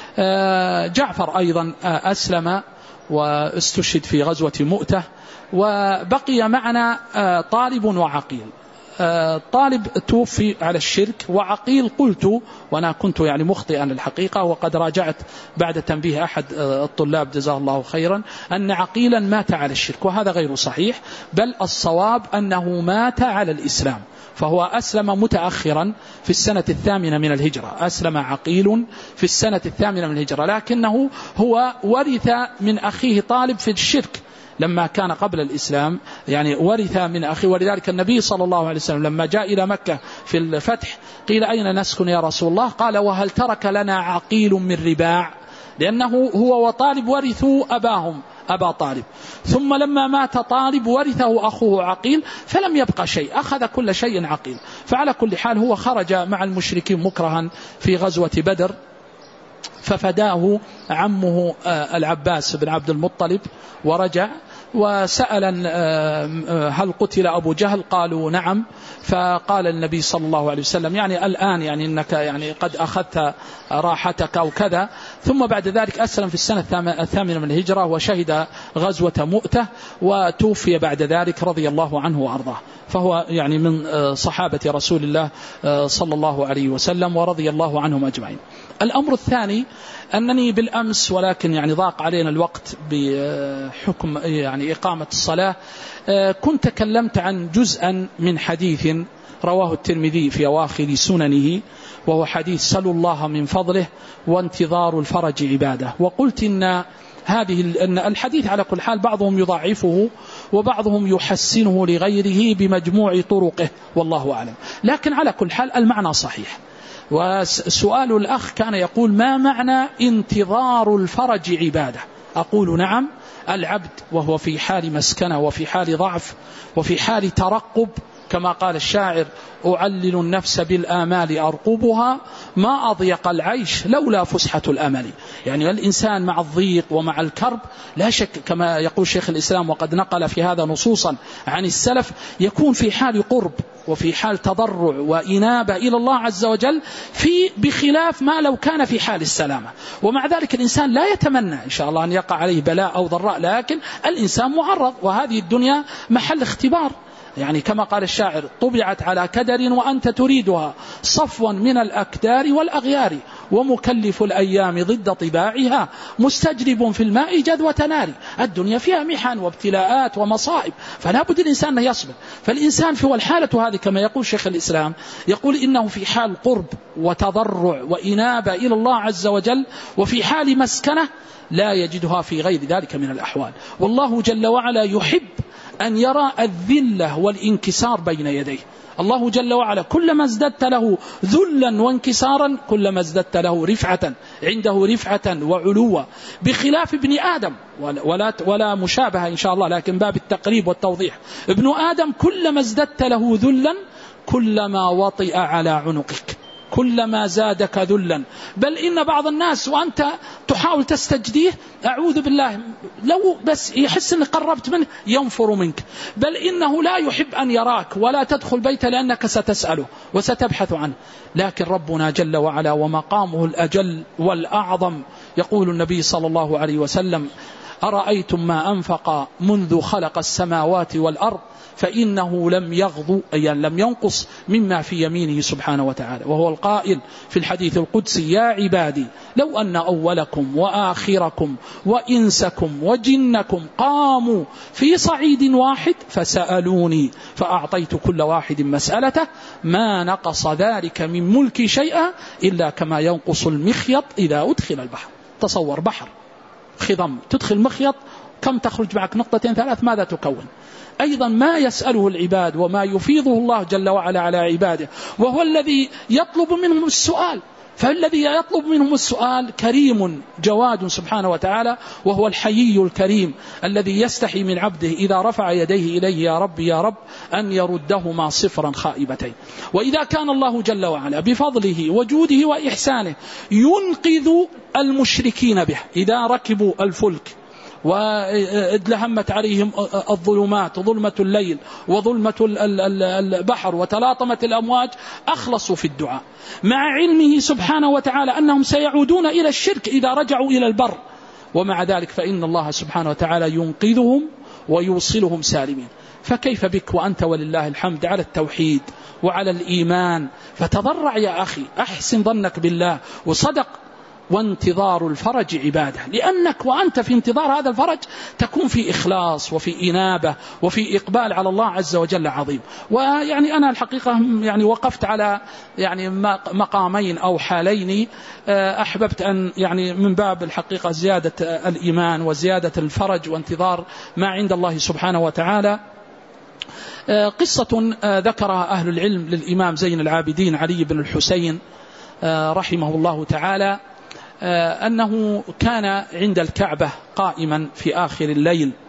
جعفر أيضا أسلم واستشهد في غزوة مؤتة. وبقي معنا طالب وعقيل. طالب توفي على الشرك، وعقيل قلت وأنا كنت يعني مخطئا الحقيقة، وقد راجعت بعد تنبيه أحد الطلاب جزاه الله خيرا أن عقيلا مات على الشرك، وهذا غير صحيح، بل الصواب أنه مات على الإسلام، فهو أسلم متأخرا في السنة الثامنة من الهجرة. أسلم عقيل في السنة الثامنة من الهجرة، لكنه هو ورث من أخيه طالب في الشرك لما كان قبل الإسلام، يعني ورث من أخيه. ولذلك النبي صلى الله عليه وسلم لما جاء إلى مكة في الفتح قيل: أين نسكن يا رسول الله؟ قال: وهل ترك لنا عقيل من رباع؟ لأنه هو وطالب ورثوا أباهم أبا طالب، ثم لما مات طالب ورثه أخوه عقيل، فلم يبقى شيء، أخذ كل شيء عقيل. فعلى كل حال هو خرج مع المشركين مكرها في غزوة بدر، ففداه عمه العباس بن عبد المطلب ورجع، وسأل هل قتل أبو جهل؟ قالوا نعم. فقال النبي صلى الله عليه وسلم يعني الآن يعني إنك يعني قد أخذت راحتك أو كذا. ثم بعد ذلك أسلم في السنة الثامنة من الهجرة وشهد غزوة مؤتة وتوفي بعد ذلك رضي الله عنه وأرضاه. فهو يعني من صحابة رسول الله صلى الله عليه وسلم ورضي الله عنهم أجمعين. الأمر الثاني أنني بالأمس ولكن يعني ضاق علينا الوقت بحكم يعني إقامة الصلاة كنت تكلمت عن جزءا من حديث رواه الترمذي في أواخر سننه وهو حديث سلوا الله من فضله وانتظار الفرج عباده. وقلت إن هذه أن الحديث على كل حال بعضهم يضعفه وبعضهم يحسنه لغيره بمجموع طرقه والله أعلم، لكن على كل حال المعنى صحيح. وسؤال الأخ كان يقول ما معنى انتظار الفرج عبادة؟ أقول نعم، العبد وهو في حال مسكنة وفي حال ضعف وفي حال ترقب كما قال الشاعر أعلل النفس بالآمال أرقبها ما أضيق العيش لولا فسحة الأمل. يعني الإنسان مع الضيق ومع الكرب لا شك كما يقول شيخ الإسلام وقد نقل في هذا نصوصا عن السلف يكون في حال قرب وفي حال تضرع وإنابة إلى الله عز وجل في بخلاف ما لو كان في حال السلامة. ومع ذلك الإنسان لا يتمنى إن شاء الله أن يقع عليه بلاء أو ضراء، لكن الإنسان معرض وهذه الدنيا محل اختبار. يعني كما قال الشاعر طبعت على كدر وأنت تريدها صفوا من الأكدار والأغيار ومكلف الأيام ضد طباعها مستجلب في الماء جذوة نار. الدنيا فيها محن وابتلاءات ومصائب فلا بد الإنسان أن يصبر. فالإنسان في والحالة هذه كما يقول شيخ الإسلام يقول إنه في حال قرب وتضرع وإنابة إلى الله عز وجل وفي حال مسكنة لا يجدها في غير ذلك من الأحوال. والله جل وعلا يحب أن يرى الذلة والانكسار بين يديه. الله جل وعلا كلما ازددت له ذلا وانكسارا كلما ازددت له رفعة، عنده رفعة وعلوة، بخلاف ابن آدم ولا, ولا مشابهة إن شاء الله لكن باب التقريب والتوضيح. ابن آدم كلما ازددت له ذلا كلما وطئ على عنقك كلما زادك ذلا. بل إن بعض الناس وأنت تحاول تستجديه أعوذ بالله لو بس يحس أنك قربت منه ينفر منك. بل إنه لا يحب أن يراك ولا تدخل بيته لأنك ستسأله وستبحث عنه. لكن ربنا جل وعلا ومقامه الأجل والأعظم يقول النبي صلى الله عليه وسلم أرأيتم ما أنفق منذ خلق السماوات والأرض فإنه لم يغضو أي لم ينقص مما في يمينه سبحانه وتعالى. وهو القائل في الحديث القدسي يا عبادي لو أن أولكم وآخركم وإنسكم وجنكم قاموا في صعيد واحد فسألوني فأعطيت كل واحد مسألته ما نقص ذلك من ملكي شيئا إلا كما ينقص المخيط إذا أدخل البحر. تصور بحر خضم تدخل مخيط كم تخرج معك نقطتين ثلاث ماذا تكون؟ أيضا ما يسأله العباد وما يفيضه الله جل وعلا على عباده وهو الذي يطلب منهم السؤال. فالذي يطلب منهم السؤال كريم جواد سبحانه وتعالى وهو الحيي الكريم الذي يستحي من عبده إذا رفع يديه إليه يا رب يا رب أن يردهما صفرا خائبتين. وإذا كان الله جل وعلا بفضله وجوده وإحسانه ينقذ المشركين به إذا ركبوا الفلك وادلهمت عليهم الظلمات ظلمة الليل وظلمة البحر وتلاطمت الأمواج أخلصوا في الدعاء مع علمه سبحانه وتعالى أنهم سيعودون إلى الشرك إذا رجعوا إلى البر. ومع ذلك فإن الله سبحانه وتعالى ينقذهم ويوصلهم سالمين. فكيف بك وأنت ولله الحمد على التوحيد وعلى الإيمان؟ فتضرع يا أخي أحسن ظنك بالله وصدق. وانتظار الفرج عبادة لأنك وأنت في انتظار هذا الفرج تكون في إخلاص وفي إنابة وفي إقبال على الله عز وجل عظيم. ويعني أنا الحقيقة يعني وقفت على يعني مقامين أو حالين أحببت أن يعني من باب الحقيقة زيادة الإيمان وزيادة الفرج وانتظار ما عند الله سبحانه وتعالى. قصة ذكرها أهل العلم للإمام زين العابدين علي بن الحسين رحمه الله تعالى أنه كان عند الكعبة قائما في آخر الليل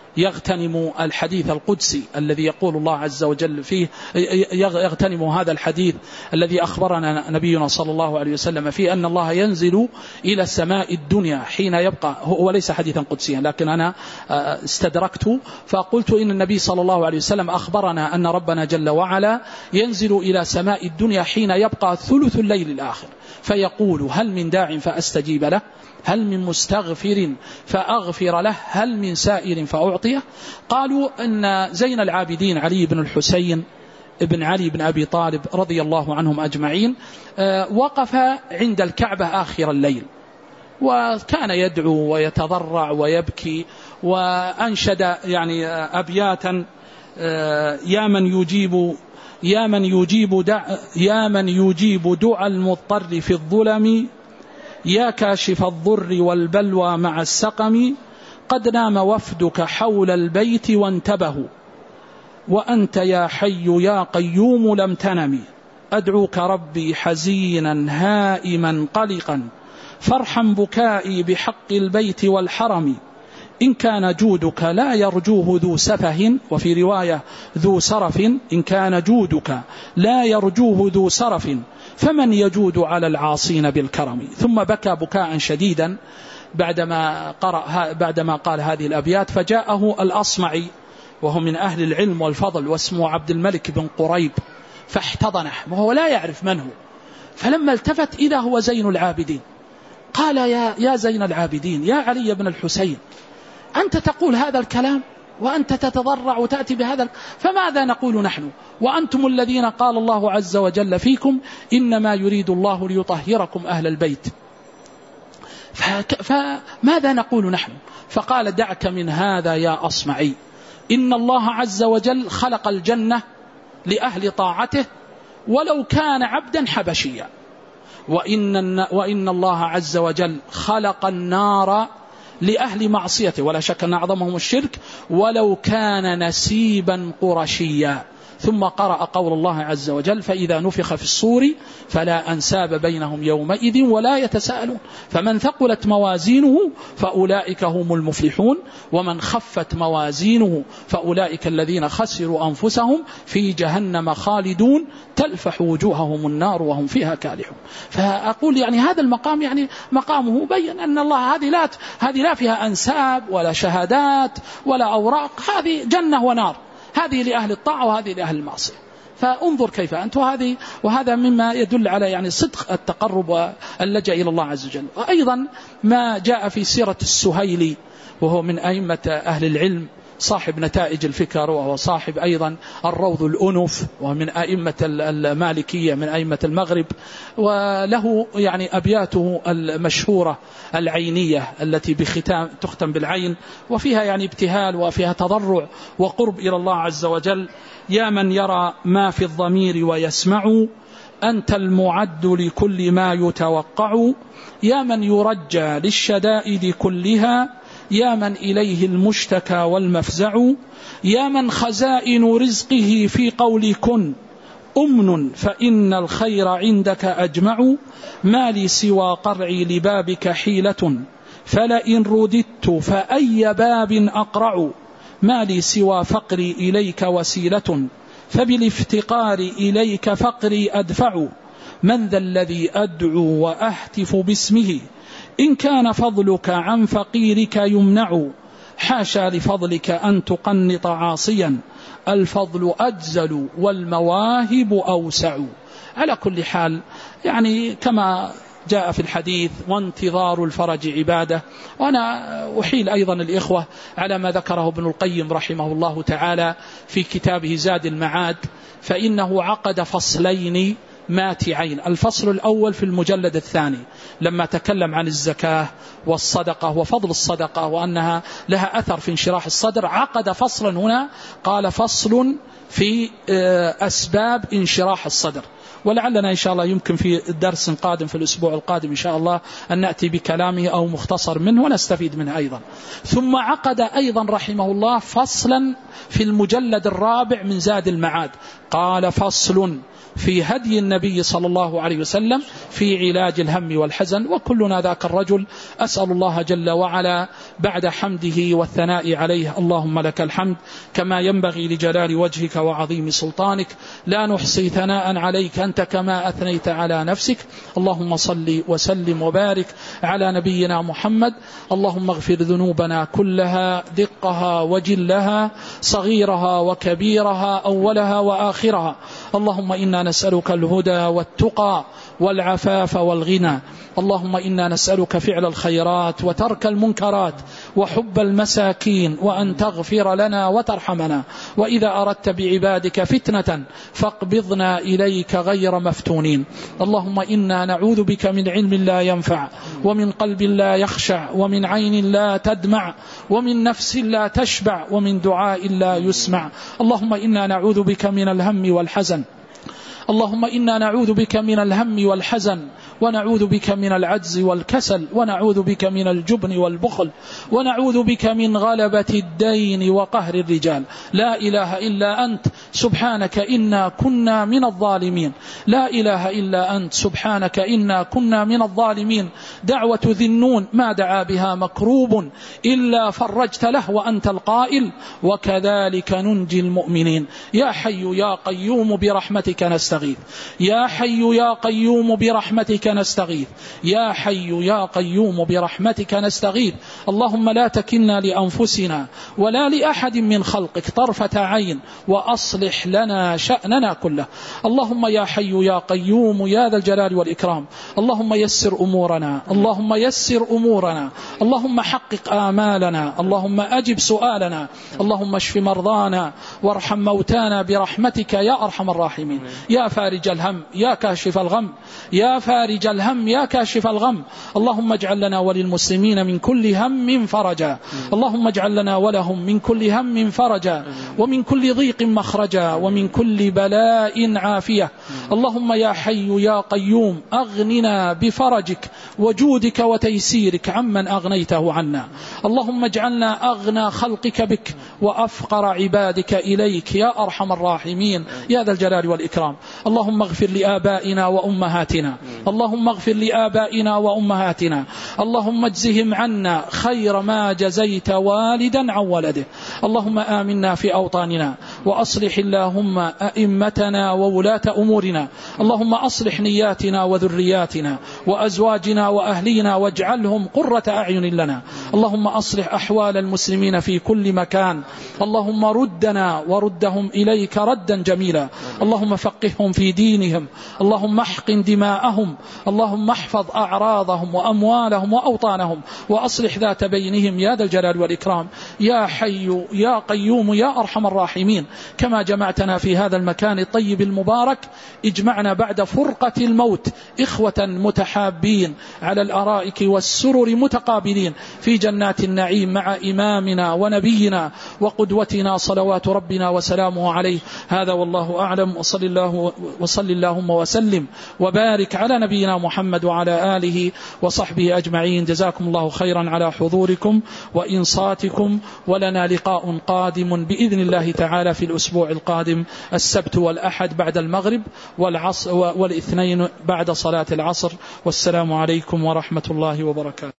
يغتنم الحديث القدسي الذي يقول الله عز وجل فيه، يغتنم هذا الحديث الذي أخبرنا نبينا صلى الله عليه وسلم فيه أن الله ينزل إلى السماء الدنيا حين يبقى، هو ليس حديثا قدسيا لكن أنا استدركت فقلت إن النبي صلى الله عليه وسلم أخبرنا أن ربنا جل وعلا ينزل إلى سماء الدنيا حين يبقى ثلث الليل الآخر فيقول هل من داع فأستجيب له، هل من مستغفر فأغفر له، هل من سائر فأعطيه. قالوا أن زين العابدين علي بن الحسين ابن علي بن أبي طالب رضي الله عنهم أجمعين وقف عند الكعبة آخر الليل وكان يدعو ويتضرع ويبكي وأنشد يعني أبياتا يا من يجيب يا من يجيب دع يا من يجيب دعاء المضطر في الظلم، يا كاشف الضر والبلوى مع السقم، قد نام وفدك حول البيت وانتبهوا، وأنت يا حي يا قيوم لم تنم، أدعوك ربي حزينا هائما قلقا، فارحم بكائي بحق البيت والحرم، إن كان جودك لا يرجوه ذو سفه، وفي رواية ذو سرف، إن كان جودك لا يرجوه ذو سرف، فمن يجود على العاصين بالكرم. ثم بكى بكاء شديدا بعدما قرأ بعدما قال هذه الأبيات، فجاءه الأصمعي وهو من أهل العلم والفضل واسمه عبد الملك بن قريب فاحتضنه وهو لا يعرف من هو، فلما التفت إذا هو زين العابدين قال يا, يا زين العابدين يا علي بن الحسين، أنت تقول هذا الكلام وأنت تتضرع وتأتي بهذا، فماذا نقول نحن وأنتم الذين قال الله عز وجل فيكم إنما يريد الله ليطهركم أهل البيت، فماذا نقول نحن؟ فقال دعك من هذا يا أصمعي، إن الله عز وجل خلق الجنة لأهل طاعته ولو كان عبدا حبشيا، وإن, وإن الله عز وجل خلق النار لأهل معصيته ولا شك أن أعظمهم الشرك ولو كان نسيبا قرشيا. ثم قرأ قول الله عز وجل فإذا نفخ في الصور فلا أنساب بينهم يومئذ ولا يتساءلون، فمن ثقلت موازينه فأولئك هم المفلحون، ومن خفت موازينه فأولئك الذين خسروا أنفسهم في جهنم خالدون تلفح وجوههم النار وهم فيها كالحون. فأقول يعني هذا المقام يعني مقامه بين أن الله هذه لا, هذه لا فيها أنساب ولا شهادات ولا أوراق، هذه جنة ونار، هذه لأهل الطاعة وهذه لأهل المعصية. فانظر كيف أنت، وهذه وهذا مما يدل على يعني صدق التقرب واللجأ إلى الله عز وجل. وأيضا ما جاء في سيرة السهيلي وهو من أئمة أهل العلم صاحب نتائج الفكر، وهو صاحب أيضا الروض الأنف ومن أئمة المالكية من أئمة المغرب، وله يعني أبياته المشهورة العينية التي بختام تختم بالعين وفيها يعني ابتهال وفيها تضرع وقرب إلى الله عز وجل. يا من يرى ما في الضمير ويسمع، أنت المعد لكل ما يتوقع، يا من يرجى للشدائد كلها، يا من إليه المشتكى والمفزع، يا من خزائن رزقه في قول كن أمن فإن الخير عندك أجمع، ما لي سوى قرعي لبابك حيلة، فلئن رددت فأي باب أقرع، ما لي سوى فقري إليك وسيلة، فبالافتقار إليك فقري أدفع، من ذا الذي أدعو وأهتف باسمه، إن كان فضلك عن فقيرك يمنع، حاشا لفضلك أن تقنط عاصيا، الفضل أجزل والمواهب أوسع. على كل حال يعني كما جاء في الحديث وانتظار الفرج عبادة. وأنا أحيل أيضا الإخوة على ما ذكره ابن القيم رحمه الله تعالى في كتابه زاد المعاد، فإنه عقد فصلين ماتعين. الفصل الأول في المجلد الثاني لما تكلم عن الزكاة والصدقة وفضل الصدقة وأنها لها أثر في انشراح الصدر، عقد فصلا هنا قال فصل في أسباب انشراح الصدر، ولعلنا إن شاء الله يمكن في درس قادم في الأسبوع القادم إن شاء الله أن نأتي بكلامه أو مختصر منه ونستفيد منه أيضا. ثم عقد أيضا رحمه الله فصلا في المجلد الرابع من زاد المعاد، قال فصل في هدي النبي صلى الله عليه وسلم في علاج الهم والحزن. وكلنا ذاك الرجل أسأل الله جل وعلا بعد حمده والثناء عليه. اللهم لك الحمد كما ينبغي لجلال وجهك وعظيم سلطانك، لا نحصي ثناء عليك أنت كما أثنيت على نفسك. اللهم صل وسلم وبارك على نبينا محمد. اللهم اغفر ذنوبنا كلها دقها وجلها صغيرها وكبيرها أولها وآخرها. اللهم إنا نسألك الهدى والتقى والعفاف والغنى. اللهم إنا نسألك فعل الخيرات وترك المنكرات وحب المساكين، وأن تغفر لنا وترحمنا، وإذا أردت بعبادك فتنة فاقبضنا إليك غير مفتونين. اللهم إنا نعوذ بك من علم لا ينفع، ومن قلب لا يخشع، ومن عين لا تدمع، ومن نفس لا تشبع، ومن دعاء لا يسمع. اللهم إنا نعوذ بك من الهم والحزن اللهم إنا نعوذ بك من الهم والحزن، ونعوذ بك من العجز والكسل، ونعوذ بك من الجبن والبخل، ونعوذ بك من غلبة الدين وقهر الرجال. لا إله إلا أنت سبحانك إنا كنا من الظالمين. لا إله إلا أنت سبحانك إنا كنا من الظالمين. دعوة ذي النون ما دعا بها مكروب إلا فرجت له، وأنت القائل وكذلك ننجي المؤمنين. يا حي يا قيوم برحمتك نستغيث. يا حي يا قيوم برحمتك نستغيث. يا حي يا قيوم برحمتك نستغيث. اللهم لا تكلنا لأنفسنا ولا لأحد من خلقك طرفة عين، وأصلح لنا شأننا كله. اللهم يا حي يا قيوم يا ذا الجلال والإكرام، اللهم يسر أمورنا، اللهم يسر أمورنا، اللهم حقق آمالنا، اللهم أجب سؤالنا، اللهم اشف مرضانا وارحم موتانا برحمتك يا أرحم الراحمين. يا فارج الهم يا كاشف الغم، يا فارج الهم يا كاشف الغم. اللهم اجعل لنا وللمسلمين من كل هم فرجا، اللهم اجعل لنا ولهم من كل هم فرجا، ومن كل ضيق مخرجا، ومن كل بلاء عافية. اللهم يا حي يا قيوم أغننا بفرجك وجودك وتيسيرك عمن أغنيته عنا. اللهم اجعلنا أغنى خلقك بك وأفقر عبادك إليك يا أرحم الراحمين يا ذا الجلال والإكرام. اللهم اغفر لآبائنا وأمهاتنا، اللهم اغفر لآبائنا وأمهاتنا، اللهم اجزهم عنا خير ما جزيت والدا عن ولده. اللهم آمنا في أوطاننا، وأصلح اللهم أئمتنا وولاة أمورنا. اللهم أصلح نياتنا وذرياتنا وأزواجنا وأهلينا، واجعلهم قرة أعين لنا. اللهم أصلح أحوال المسلمين في كل مكان. اللهم ردنا وردهم إليك ردا جميلا. اللهم فقههم في دينهم، اللهم احقن دماءهم، اللهم احفظ أعراضهم وأموالهم وأوطانهم، وأصلح ذات بينهم يا ذا الجلال والإكرام. يا حي يا قيوم يا أرحم الراحمين، كما جمعتنا في هذا المكان الطيب المبارك، اجمعنا بعد فرقة الموت إخوة متحابين على الأرائك والسرر متقابلين في جنات النعيم مع إمامنا ونبينا وقدوتنا صلوات ربنا وسلامه عليه. هذا والله أعلم، وصل الله وصل اللهم وسلم وبارك على نبينا محمد وعلى آله وصحبه أجمعين. جزاكم الله خيرا على حضوركم وإنصاتكم، ولنا لقاء قادم بإذن الله تعالى في الأسبوع القادم، السبت والأحد بعد المغرب، والعصر والاثنين بعد صلاة العصر. والسلام عليكم ورحمة الله وبركاته.